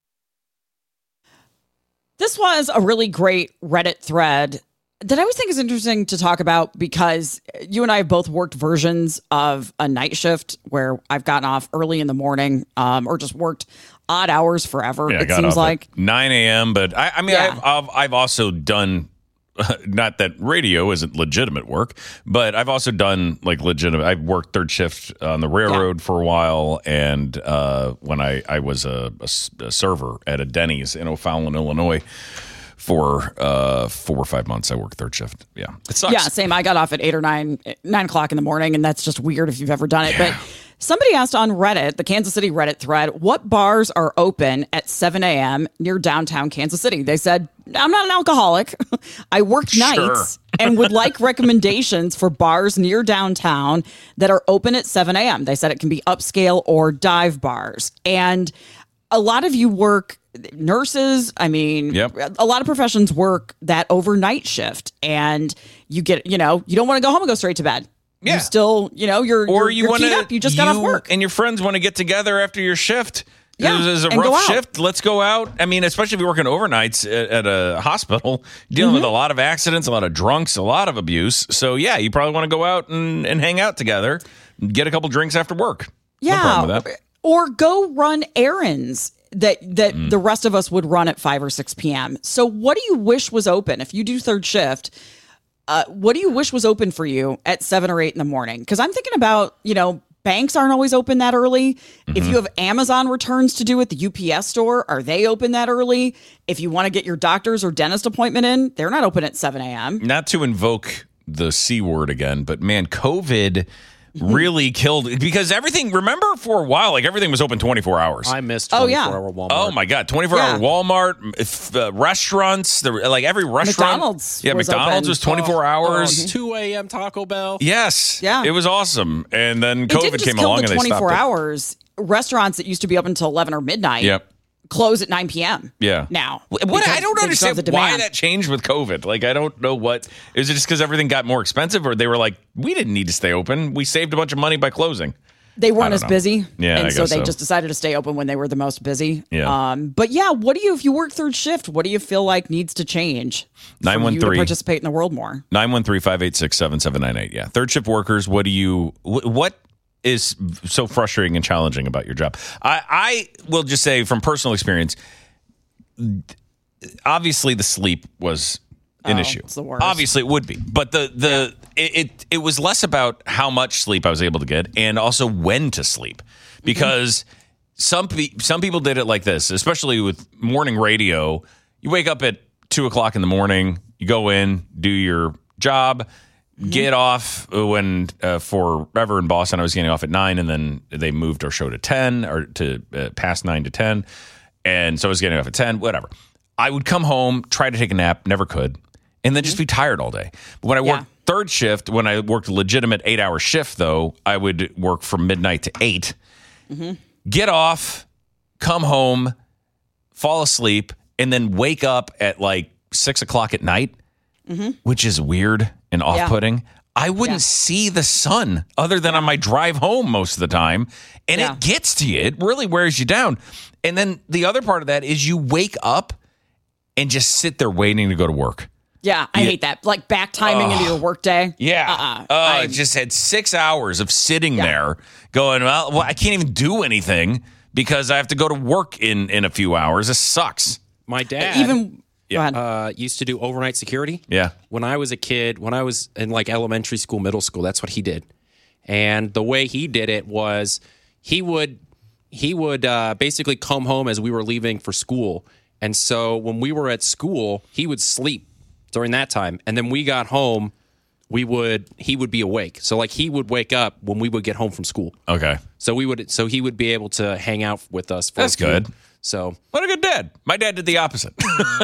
This was a really great Reddit thread that I always think is interesting to talk about because you and I have both worked versions of a night shift where I've gotten off early in the morning um, or just worked odd hours forever. Yeah, it I got seems off like at nine a.m. But I, I mean, Yeah. I've, I've I've also done. Not that radio isn't legitimate work, but I've also done like legitimate. I've worked third shift on the railroad yeah. for a while, and uh, when I I was a, a, a server at a Denny's in O'Fallon, Illinois. For uh, four or five months, I worked third shift. Yeah, it sucks. Yeah, same. I got off at eight or nine, nine o'clock in the morning, and that's just weird if you've ever done it. Yeah. But somebody asked on Reddit, the Kansas City Reddit thread, what bars are open at seven a.m. near downtown Kansas City? They said, I'm not an alcoholic. I work sure. nights and would like recommendations for bars near downtown that are open at seven a.m. They said it can be upscale or dive bars. And a lot of you work nurses. I mean, yep. a lot of professions work that overnight shift, and you get, you know, you don't want to go home and go straight to bed. Yeah. You still, you know, you're, or you're, you you're want keyed up. You just got off work. And your friends want to get together after your shift. Yeah, There's a and go rough out. shift. Let's go out. I mean, especially if you're working overnights at, at a hospital, dealing Mm-hmm. with a lot of accidents, a lot of drunks, a lot of abuse. So, yeah, you probably want to go out and, and hang out together, get a couple drinks after work. Yeah. No problem with that. Or go run errands that that mm. the rest of us would run at five or six p.m. So what do you wish was open? If you do third shift, uh, what do you wish was open for you at seven or eight in the morning? Because I'm thinking about, you know, banks aren't always open that early. Mm-hmm. If you have Amazon returns to do at the U P S store, are they open that early? If you want to get your doctor's or dentist appointment in, they're not open at seven a.m. Not to invoke the C word again, but man, COVID really killed, because everything, remember for a while, like everything was open twenty-four hours. I missed Oh, twenty-four yeah. hour Walmart. Oh my God, twenty-four hour Yeah. Walmart, if, uh, restaurants, the, like every restaurant. McDonald's Yeah, was McDonald's open. was twenty-four hours. Oh, two a.m. Taco Bell. Yes. Yeah. It was awesome. And then It didn't COVID just came kill along the and they stopped twenty-four it. hours. Restaurants that used to be open until eleven or midnight Yep. close at nine p.m. Yeah. now. What because I don't they just have understand the why demand. that changed with COVID. Like, I don't know what. Is it just because everything got more expensive, or they were like, we didn't need to stay open. We saved a bunch of money by closing. They I weren't don't as know. busy. Yeah, And I so guess they so. just decided to stay open when they were the most busy. Yeah. Um, but yeah, what do you, if you work third shift, what do you feel like needs to change for nine one you to three participate in the world more? nine one three, five eight six, seven seven nine eight. Yeah. Third shift workers, what do you, wh- what is so frustrating and challenging about your job? I, I will just say from personal experience, obviously the sleep was an Oh, issue. it's the worst. Obviously it would be, but the, the, it, it, it was less about how much sleep I was able to get and also when to sleep, because some, pe- some people did it like this, especially with morning radio. You wake up at two o'clock in the morning, you go in, do your job, get off when uh, forever in Boston, I was getting off at nine, and then they moved our show to ten or to uh, past nine to ten. And so I was getting off at ten, whatever. I would come home, try to take a nap, never could, and then just be tired all day. But when I Yeah. worked third shift, when I worked a legitimate eight hour shift, though, I would work from midnight to eight, get off, come home, fall asleep, and then wake up at like six o'clock at night, which is weird and off putting. I wouldn't Yeah. see the sun other than on my drive home most of the time. And Yeah. it gets to you. It really wears you down. And then the other part of that is you wake up and just sit there waiting to go to work. Yeah, I Yeah. hate that. Like back timing into your workday. Yeah. Uh-uh. Oh, I- I just had six hours of sitting Yeah. there going, well, well, I can't even do anything because I have to go to work in, in a few hours. This sucks. My dad Even, go ahead. uh, used to do overnight security. Yeah. When I was a kid, when I was in like elementary school, middle school, that's what he did. And the way he did it was he would he would uh, basically come home as we were leaving for school. And so when we were at school, he would sleep during that time. And then we got home, we would he would be awake. So like he would wake up when we would get home from school. Okay. So we would so he would be able to hang out with us for That's a few, good. So what a good dad. My dad did the opposite.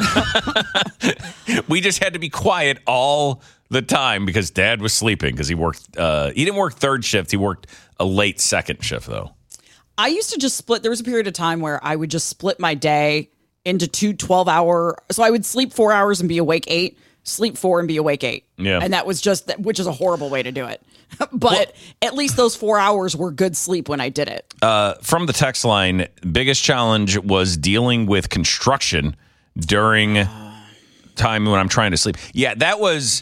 We just had to be quiet all the time because dad was sleeping because he worked. Uh, he didn't work third shift. He worked a late second shift, though. I used to just split. There was a period of time where I would just split my day into two twelve hour. So I would sleep four hours and be awake eight, sleep four and be awake eight. Yeah. And that was just, which is a horrible way to do it. But well, at least those four hours were good sleep when I did it. Uh, from the text line, biggest challenge was dealing with construction during time when I'm trying to sleep. Yeah, that was,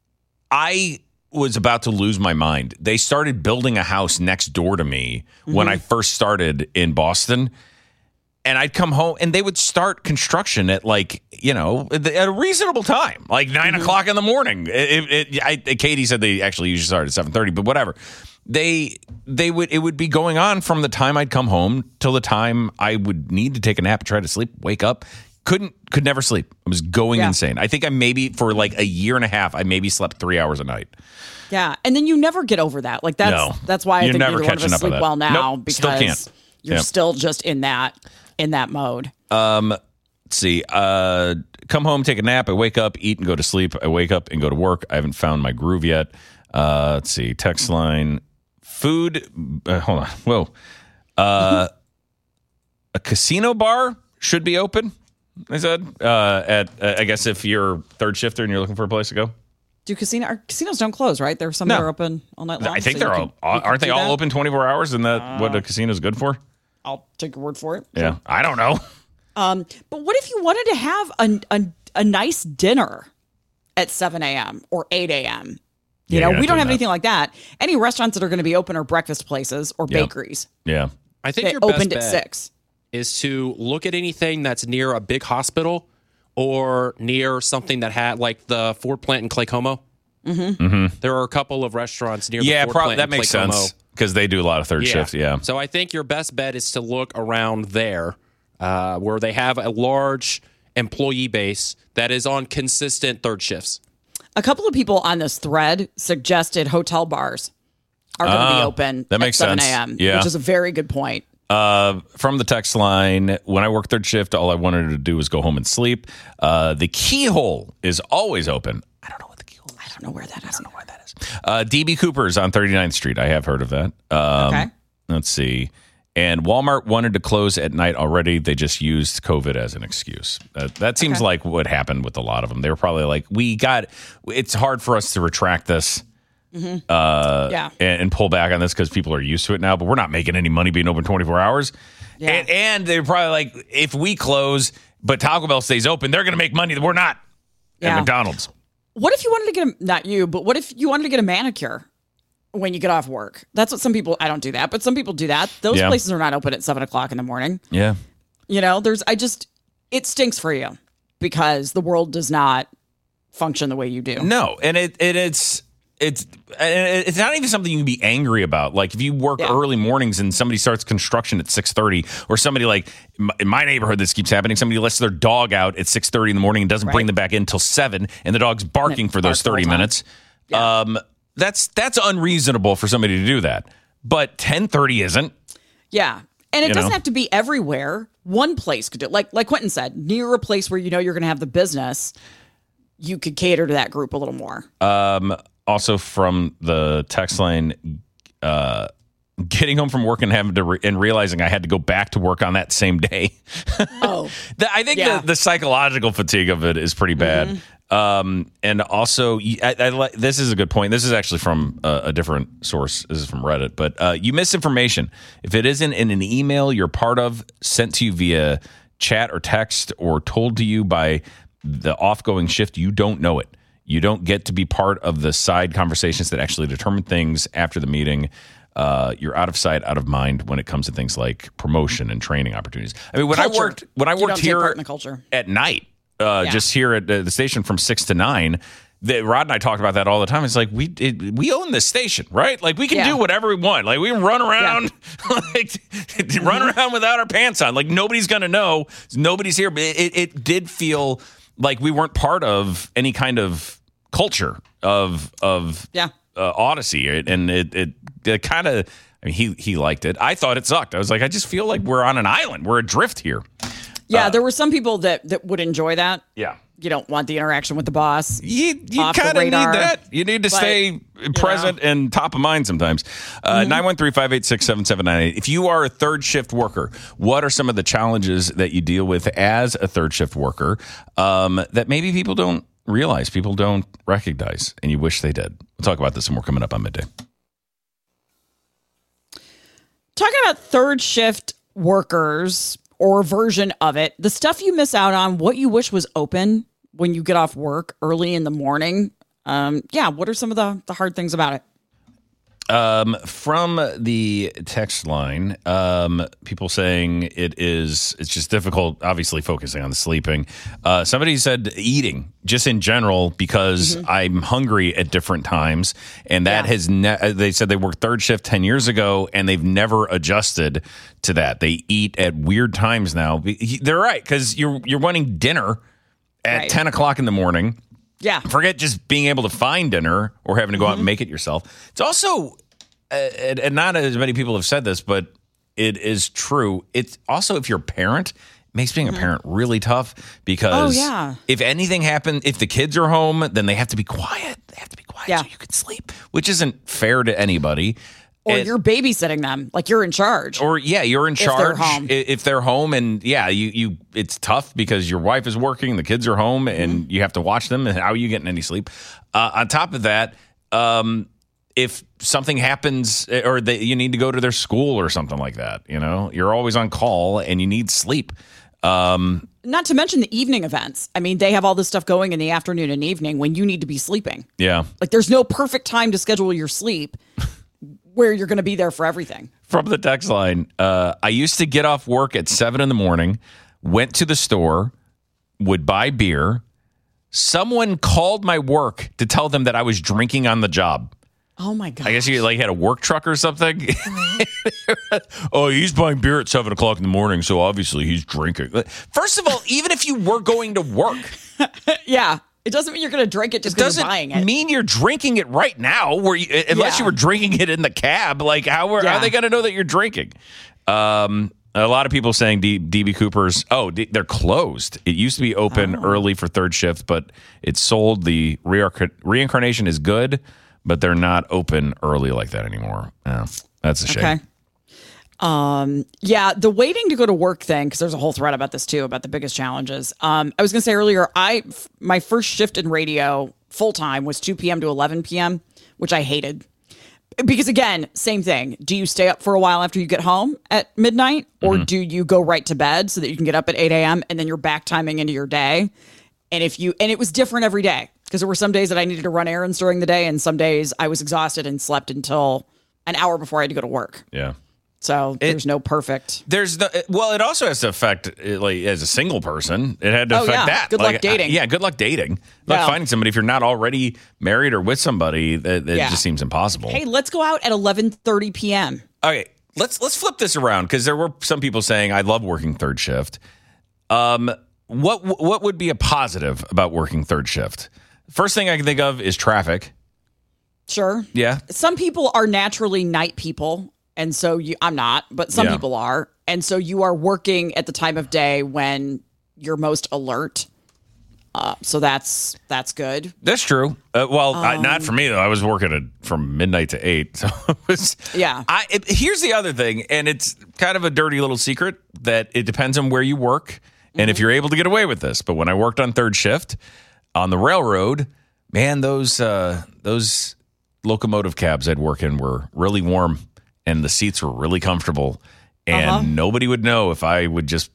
I was about to lose my mind. They started building a house next door to me mm-hmm. when I first started in Boston. And I'd come home and they would start construction at like, you know, at a reasonable time, like nine mm-hmm. o'clock in the morning. It, it, I, Katie said they actually usually start at seven thirty, but whatever. They they would it would be going on from the time I'd come home till the time I would need to take a nap, try to sleep, wake up. Couldn't could never sleep. I was going yeah. insane. I think I maybe for like a year and a half, I maybe slept three hours a night. Yeah, and then you never get over that. Like that's no. that's why I You're think never neither one of us sleep well now nope, because still can't. you're yeah. still just in that. in that mode. Um, let's see. Uh, come home, take a nap. I wake up, eat, and go to sleep. I wake up and go to work. I haven't found my groove yet. Uh, let's see. Text line. Food. Uh, hold on. Whoa. Uh, a casino bar should be open, I said. Uh, at uh, I guess if you're third shifter and you're looking for a place to go. Do casino our casinos don't close, right? There's some no. that are open all night long. I think so they're can, all. Aren't they all that? open twenty-four hours? Isn't that uh, what a casino is good for? I'll take your word for it. Yeah, so. I don't know. Um, but what if you wanted to have a a, a nice dinner at seven a.m. or eight a.m.? You yeah, know, we don't have that. anything like that. Any restaurants that are going to be open are breakfast places or yep. bakeries. Yeah, I think they your best opened bet at six. Is to look at anything that's near a big hospital or near something that had like the Ford plant in Claycomo. Mm-hmm. Mm-hmm. There are a couple of restaurants near yeah, the Ford prob- plant that in makes Claycomo. sense because they do a lot of third yeah. shift. Yeah. So I think your best bet is to look around there uh, where they have a large employee base that is on consistent third shifts. A couple of people on this thread suggested hotel bars are going to uh, be open that at makes seven sense. a.m., Yeah. which is a very good point. Uh, from the text line, when I worked third shift, all I wanted to do was go home and sleep. Uh, the Keyhole is always open. I don't know what the Keyhole is. I don't know where that is. I don't know where that is. Uh, D B Cooper's on thirty-ninth Street. I have heard of that. Um, okay. Let's see. And Walmart wanted to close at night already. They just used COVID as an excuse. Uh, that seems Okay. like what happened with a lot of them. They were probably like, we got, it's hard for us to retract this. Mm-hmm. Uh, yeah. and, and pull back on this because people are used to it now, but we're not making any money being open twenty-four hours. Yeah. And, and they're probably like, if we close, but Taco Bell stays open, they're going to make money that we're not Yeah. at McDonald's. What if you wanted to get a, not you, but what if you wanted to get a manicure when you get off work? That's what some people, I don't do that, but some people do that. Those Yeah. places are not open at seven o'clock in the morning. Yeah. You know, there's, I just, it stinks for you because the world does not function the way you do. No. And it, it it's, it's, it's not even something you can be angry about. Like if you work Yeah. early mornings and somebody starts construction at six thirty, or somebody like in my neighborhood, this keeps happening. Somebody lets their dog out at six thirty in the morning and doesn't Right. bring them back in until seven, and the dog's barking for those barks the whole thirty time. minutes. Yeah. Um, that's that's unreasonable for somebody to do that. But ten thirty isn't. Yeah. And it You doesn't know? have to be everywhere. One place could do it. Like, like Quentin said, near a place where you know you're going to have the business, you could cater to that group a little more. Um, also from the text line, uh, getting home from work and having to re- and realizing I had to go back to work on that same day. Oh, the, I think yeah. the, the psychological fatigue of it is pretty bad. Mm-hmm. Um, and also, I, I, I, this is a good point. This is actually from a, a different source. This is from Reddit. But uh, you miss information. If it isn't in an email you're part of, sent to you via chat or text, or told to you by the off-going shift, you don't know it. You don't get to be part of the side conversations that actually determine things after the meeting. Uh, you're out of sight, out of mind when it comes to things like promotion and training opportunities. I mean, when Culture. I worked when I You worked don't take here part in the culture. at night, uh, Yeah. just here at the, the station from six to nine. The, Rod and I talked about that all the time. It's like we it, we own this station, right? Like we can Yeah. do whatever we want. Like we can run around, like Mm-hmm. run around without our pants on. Like nobody's gonna know. Nobody's here. But it, it did feel like we weren't part of any kind of culture of of Yeah. uh, Odyssey, and it it, it kind of I mean, he he liked it. I thought it sucked. I was like, I just feel like we're on an island. We're adrift here. Yeah, Uh, there were some people that, that would enjoy that. Yeah. You don't want the interaction with the boss. You, you off the kind of need radar, that. You need to but, stay present know. and top of mind sometimes. Uh, nine one three, five eight six, seven seven nine eight. If you are a third shift worker, what are some of the challenges that you deal with as a third shift worker um, that maybe people don't realize, people don't recognize, and you wish they did? We'll talk about this and more coming up on Midday. Talking about third shift workers or a version of it, the stuff you miss out on, what you wish was open when you get off work early in the morning. Um, yeah, what are some of the, the hard things about it? Um, from the text line, um, people saying it is, it's just difficult, obviously focusing on the sleeping. Uh, somebody said eating just in general, because mm-hmm. I'm hungry at different times. And that yeah. has, ne- they said they worked third shift ten years ago and they've never adjusted to that. They eat at weird times now. They're right. Cause you're, you're wanting dinner at right. ten o'clock in the morning. Yeah. Forget just being able to find dinner or having to go mm-hmm. out and make it yourself. It's also, uh, and, and not as many people have said this, but it is true. It's also, if you're a parent, it makes being mm-hmm. a parent really tough, because oh, yeah. if anything happens, if the kids are home, then they have to be quiet. They have to be quiet yeah. so you can sleep, which isn't fair to anybody. Or it, you're babysitting them, like you're in charge. Or yeah, you're in charge if they're home. If they're home, and yeah, you you it's tough because your wife is working, the kids are home, and mm-hmm. you have to watch them. And how are you getting any sleep? Uh, on top of that, um, if something happens, or they, you need to go to their school or something like that, you know, you're always on call and you need sleep. Um, Not to mention the evening events. I mean, they have all this stuff going in the afternoon and evening when you need to be sleeping. Yeah, like there's no perfect time to schedule your sleep where you're going to be there for everything. From the text line, uh, I used to get off work at seven in the morning, went to the store, would buy beer. Someone called my work to tell them that I was drinking on the job. Oh my God. I guess you like had a work truck or something. Oh, he's buying beer at seven o'clock in the morning, so obviously he's drinking. First of all, even if you were going to work. yeah. It doesn't mean you're going to drink it just because you're buying it. It doesn't mean you're drinking it right now, where you, unless yeah. you were drinking it in the cab. Like, how are, yeah. how are they going to know that you're drinking? Um, a lot of people saying D- DB Cooper's, oh, D- they're closed. It used to be open oh. early for third shift, but it's sold. The re- reincarnation is good, but they're not open early like that anymore. Yeah, that's a shame. Okay. Um, yeah, the waiting to go to work thing, because there's a whole thread about this too, about the biggest challenges. Um, I was going to say earlier, I my first shift in radio full time was two p.m. to eleven p.m., which I hated. Because again, same thing. Do you stay up for a while after you get home at midnight, or mm-hmm. do you go right to bed so that you can get up at eight a.m. and then you're back timing into your day? And if you and it was different every day, because there were some days that I needed to run errands during the day, and some days I was exhausted and slept until an hour before I had to go to work. Yeah. So there's it, no perfect. There's no, well, it also has to affect, like, as a single person, it had to oh, affect yeah. that. Good like, luck dating. Uh, yeah, good luck dating. Good luck well, finding somebody if you're not already married or with somebody. That it yeah. just seems impossible. Hey, let's go out at eleven thirty p.m. Okay, let's let's flip this around, because there were some people saying I love working third shift. Um, what what would be a positive about working third shift? First thing I can think of is traffic. Sure. Yeah. Some people are naturally night people. And so you, I'm not, but some yeah. people are. And so you are working at the time of day when you're most alert. Uh, so that's that's good. That's true. Uh, well, um, I, not for me, though. I was working at, from midnight to eight. So it was, yeah. I, it, here's the other thing, and it's kind of a dirty little secret, that it depends on where you work and mm-hmm. if you're able to get away with this. But when I worked on third shift on the railroad, man, those uh, those locomotive cabs I'd work in were really warm. And the seats were really comfortable, and uh-huh. nobody would know if I would just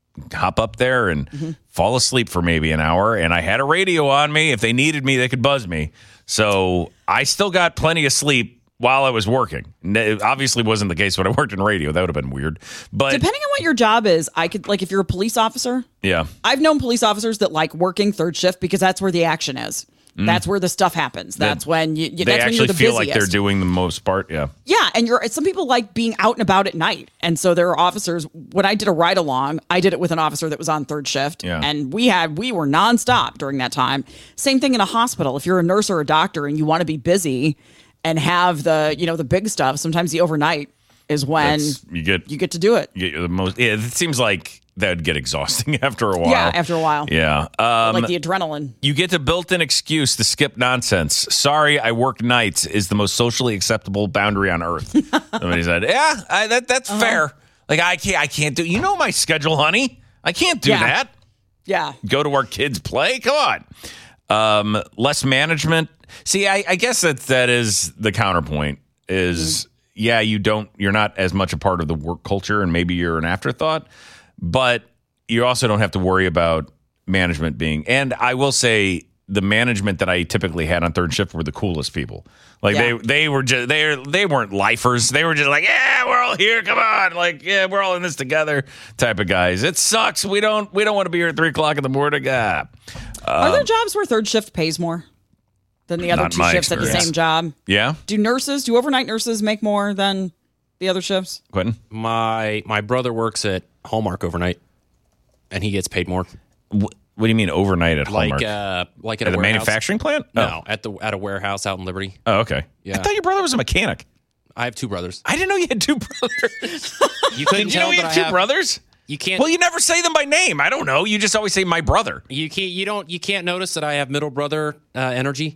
hop up there and mm-hmm. fall asleep for maybe an hour. And I had a radio on me. If they needed me, they could buzz me. So I still got plenty of sleep while I was working. It obviously wasn't the case when I worked in radio. That would have been weird. But depending on what your job is, I could, like, if you're a police officer. Yeah. I've known police officers that like working third shift because that's where the action is. Mm. That's where the stuff happens. That's they, when you. you they that's actually when you're the feel busiest. like they're doing the most part. Yeah. Yeah, and you're. Some people like being out and about at night, and so there are officers. When I did a ride along, I did it with an officer that was on third shift, yeah. and we had we were nonstop during that time. Same thing in a hospital. If you're a nurse or a doctor and you want to be busy and have the you know the big stuff, sometimes the overnight is when That's- you get you get to do it. you get the most. Yeah, it seems like that would get exhausting after a while. Yeah, after a while. Yeah. Um, Like the adrenaline. You get the built-in excuse to skip nonsense. Sorry, I work nights is the most socially acceptable boundary on earth. Somebody said, "Yeah, I, that that's Uh-huh. fair. Like I can't, I can't do. You know my schedule, honey. I can't do Yeah. that. Yeah. Go to where kids play. Come on. Um, less management. See, I, I guess that that is the counterpoint. Is Mm-hmm. yeah, you don't. You're not as much a part of the work culture, and maybe you're an afterthought. But you also don't have to worry about management being. And I will say, the management that I typically had on third shift were the coolest people. Like Yeah. they, they were just they they weren't lifers. They were just like, yeah, we're all here. Come on, like yeah, we're all in this together. Type of guys. It sucks. We don't we don't want to be here at three o'clock in the morning. Ah. Are there jobs where third shift pays more than the other Not two my shifts at the experience. same job? Yeah, Do nurses, do overnight nurses make more than the other shifts? Quentin. My my brother works at Hallmark overnight, and he gets paid more. What, what do you mean overnight at Like Hallmark? uh, like at, At a the warehouse. manufacturing plant? No, at the at a warehouse out in Liberty. Oh, okay. Yeah. I thought your brother was a mechanic. I have two brothers. I didn't know you had two brothers. You couldn't Did you tell know you that had I two have- brothers? You can't. Well, you never say them by name. I don't know. You just always say my brother. You can't. You don't. You can't notice that I have middle brother uh, energy.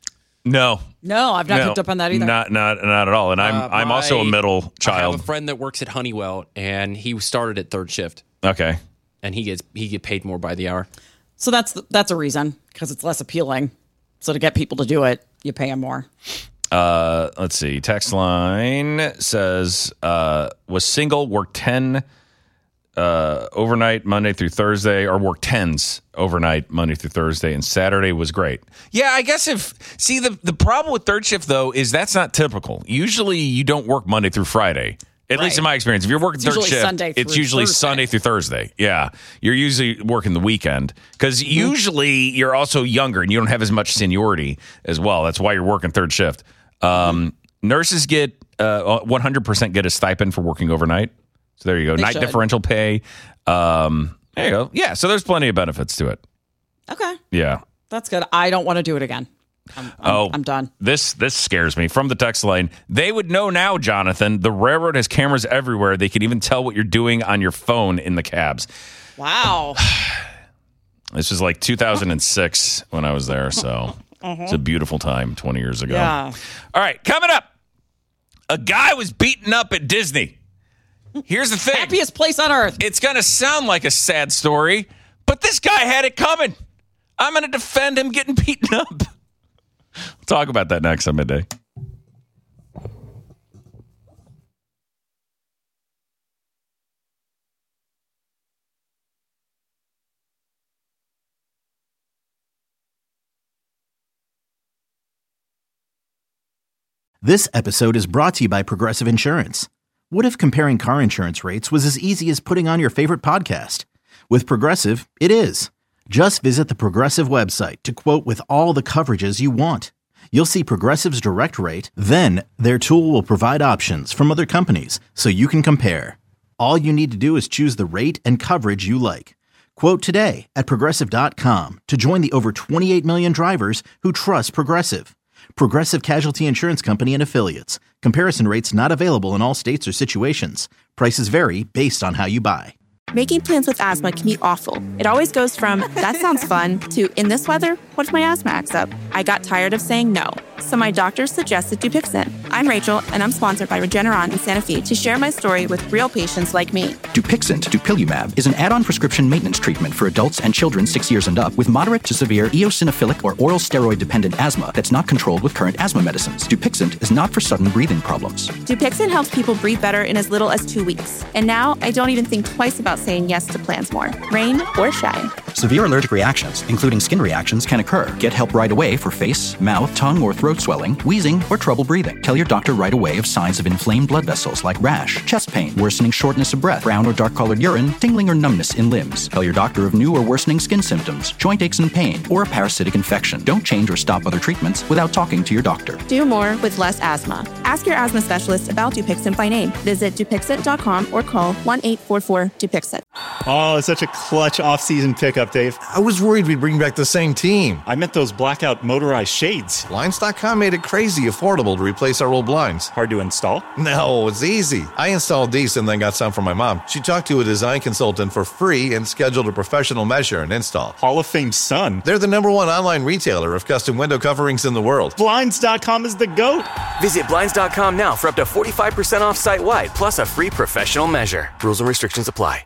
No. No, I've not No, picked up on that either. Not not not at all. And I'm Uh, I'm also a my- middle I have child. a friend that works at Honeywell, and he started at third shift, Okay. and he gets he get paid more by the hour. So that's that's a reason, because it's less appealing. So to get people to do it, you pay them more. Uh, let's see. Text line says uh, was single, worked ten uh, overnight Monday through Thursday, or worked tens overnight Monday through Thursday, and Saturday was great. Yeah, I guess if see the the problem with third shift though is that's not typical. Usually you don't work Monday through Friday. At Right. least in my experience, if you're working It's third usually shift, Sunday it's through usually Thursday. Sunday through Thursday. Yeah, you're usually working the weekend because Mm-hmm. usually you're also younger and you don't have as much seniority as well. That's why you're working third shift. Um, nurses get uh, one hundred percent get a stipend for working overnight. So there you go. They Night should. differential pay. Um, there you go. Yeah, so there's plenty of benefits to it. Okay, Yeah. that's good. I don't want to do it again. I'm, I'm, Oh, I'm done. This this scares me. From the text line, they would know now, Jonathan. The railroad has cameras everywhere. They can even tell what you're doing on your phone in the cabs. Wow. This was like two thousand six when I was there, so it's a beautiful time twenty years ago. Yeah. All right, coming up. A guy was beaten up at Disney. Here's the thing. Happiest place on earth. It's going to sound like a sad story, but this guy had it coming. I'm going to defend him getting beaten up. We'll talk about that next on Midday. This episode is brought to you by Progressive Insurance. What if comparing car insurance rates was as easy as putting on your favorite podcast? With Progressive, it is. Just visit the Progressive website to quote with all the coverages you want. You'll see Progressive's direct rate, then their tool will provide options from other companies so you can compare. All you need to do is choose the rate and coverage you like. Quote today at progressive dot com to join the over twenty-eight million drivers who trust Progressive. Progressive Casualty Insurance Company and Affiliates. Comparison rates not available in all states or situations. Prices vary based on how you buy. Making plans with asthma can be awful. It always goes from, that sounds fun, to, in this weather, what if my asthma acts up? I got tired of saying no. So my doctor suggested Dupixent. I'm Rachel, and I'm sponsored by Regeneron in Santa Fe to share my story with real patients like me. Dupixent, dupilumab, is an add-on prescription maintenance treatment for adults and children six years and up with moderate to severe eosinophilic or oral steroid-dependent asthma that's not controlled with current asthma medicines. Dupixent is not for sudden breathing problems. Dupixent helps people breathe better in as little as two weeks. And now I don't even think twice about saying yes to plans more, rain or shine. Severe allergic reactions, including skin reactions, can occur. Get help right away for face, mouth, tongue, or throat swelling, wheezing, or trouble breathing. Tell your doctor right away of signs of inflamed blood vessels like rash, chest pain, worsening shortness of breath, brown or dark-colored urine, tingling or numbness in limbs. Tell your doctor of new or worsening skin symptoms, joint aches and pain, or a parasitic infection. Don't change or stop other treatments without talking to your doctor. Do more with less asthma. Ask your asthma specialist about Dupixent by name. Visit Dupixent dot com or call one eight four four Dupixent. Oh, it's such a clutch off-season pickup. up, Dave? I was worried we'd bring back the same team. I meant those blackout motorized shades. Blinds dot com made it crazy affordable to replace our old blinds. Hard to install? No, it's easy. I installed these and then got some from my mom. She talked to a design consultant for free and scheduled a professional measure and install. Hall of Fame son. They're the number one online retailer of custom window coverings in the world. Blinds dot com is the GOAT. Visit Blinds dot com now for up to forty-five percent off site-wide, plus a free professional measure. Rules and restrictions apply.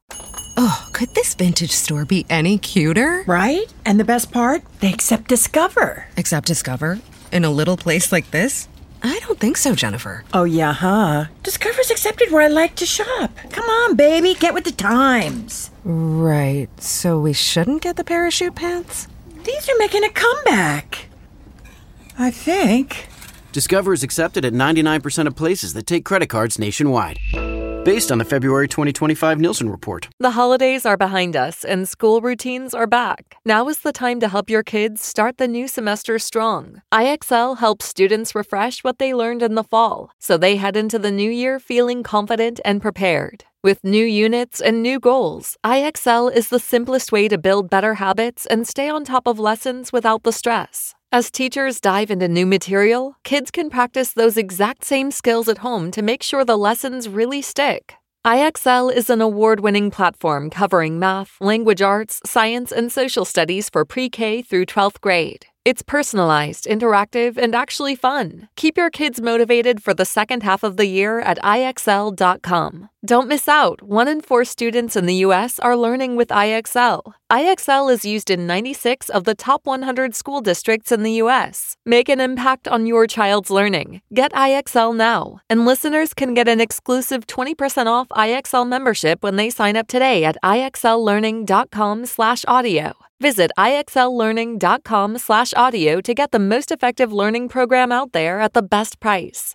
Oh, could this vintage store be any cuter? Right? And the best part? They accept Discover. Accept Discover? In a little place like this? I don't think so, Jennifer. Oh, yeah, huh? Discover's accepted where I like to shop. Come on, baby, get with the times. Right, so we shouldn't get the parachute pants? These are making a comeback. I think. Discover is accepted at ninety-nine percent of places that take credit cards nationwide. Based on the February twenty twenty-five Nielsen report. The holidays are behind us and school routines are back. Now is the time to help your kids start the new semester strong. I X L helps students refresh what they learned in the fall, so they head into the new year feeling confident and prepared. With new units and new goals, I X L is the simplest way to build better habits and stay on top of lessons without the stress. As teachers dive into new material, kids can practice those exact same skills at home to make sure the lessons really stick. I X L is an award-winning platform covering math, language arts, science, and social studies for pre-K through twelfth grade. It's personalized, interactive, and actually fun. Keep your kids motivated for the second half of the year at I X L dot com. Don't miss out. One in four students in the U S are learning with I X L. I X L is used in ninety-six of the top one hundred school districts in the U S. Make an impact on your child's learning. Get I X L now. And listeners can get an exclusive twenty percent off I X L membership when they sign up today at I X L learning dot com slash audio. Visit I X L learning dot com slash audio to get the most effective learning program out there at the best price.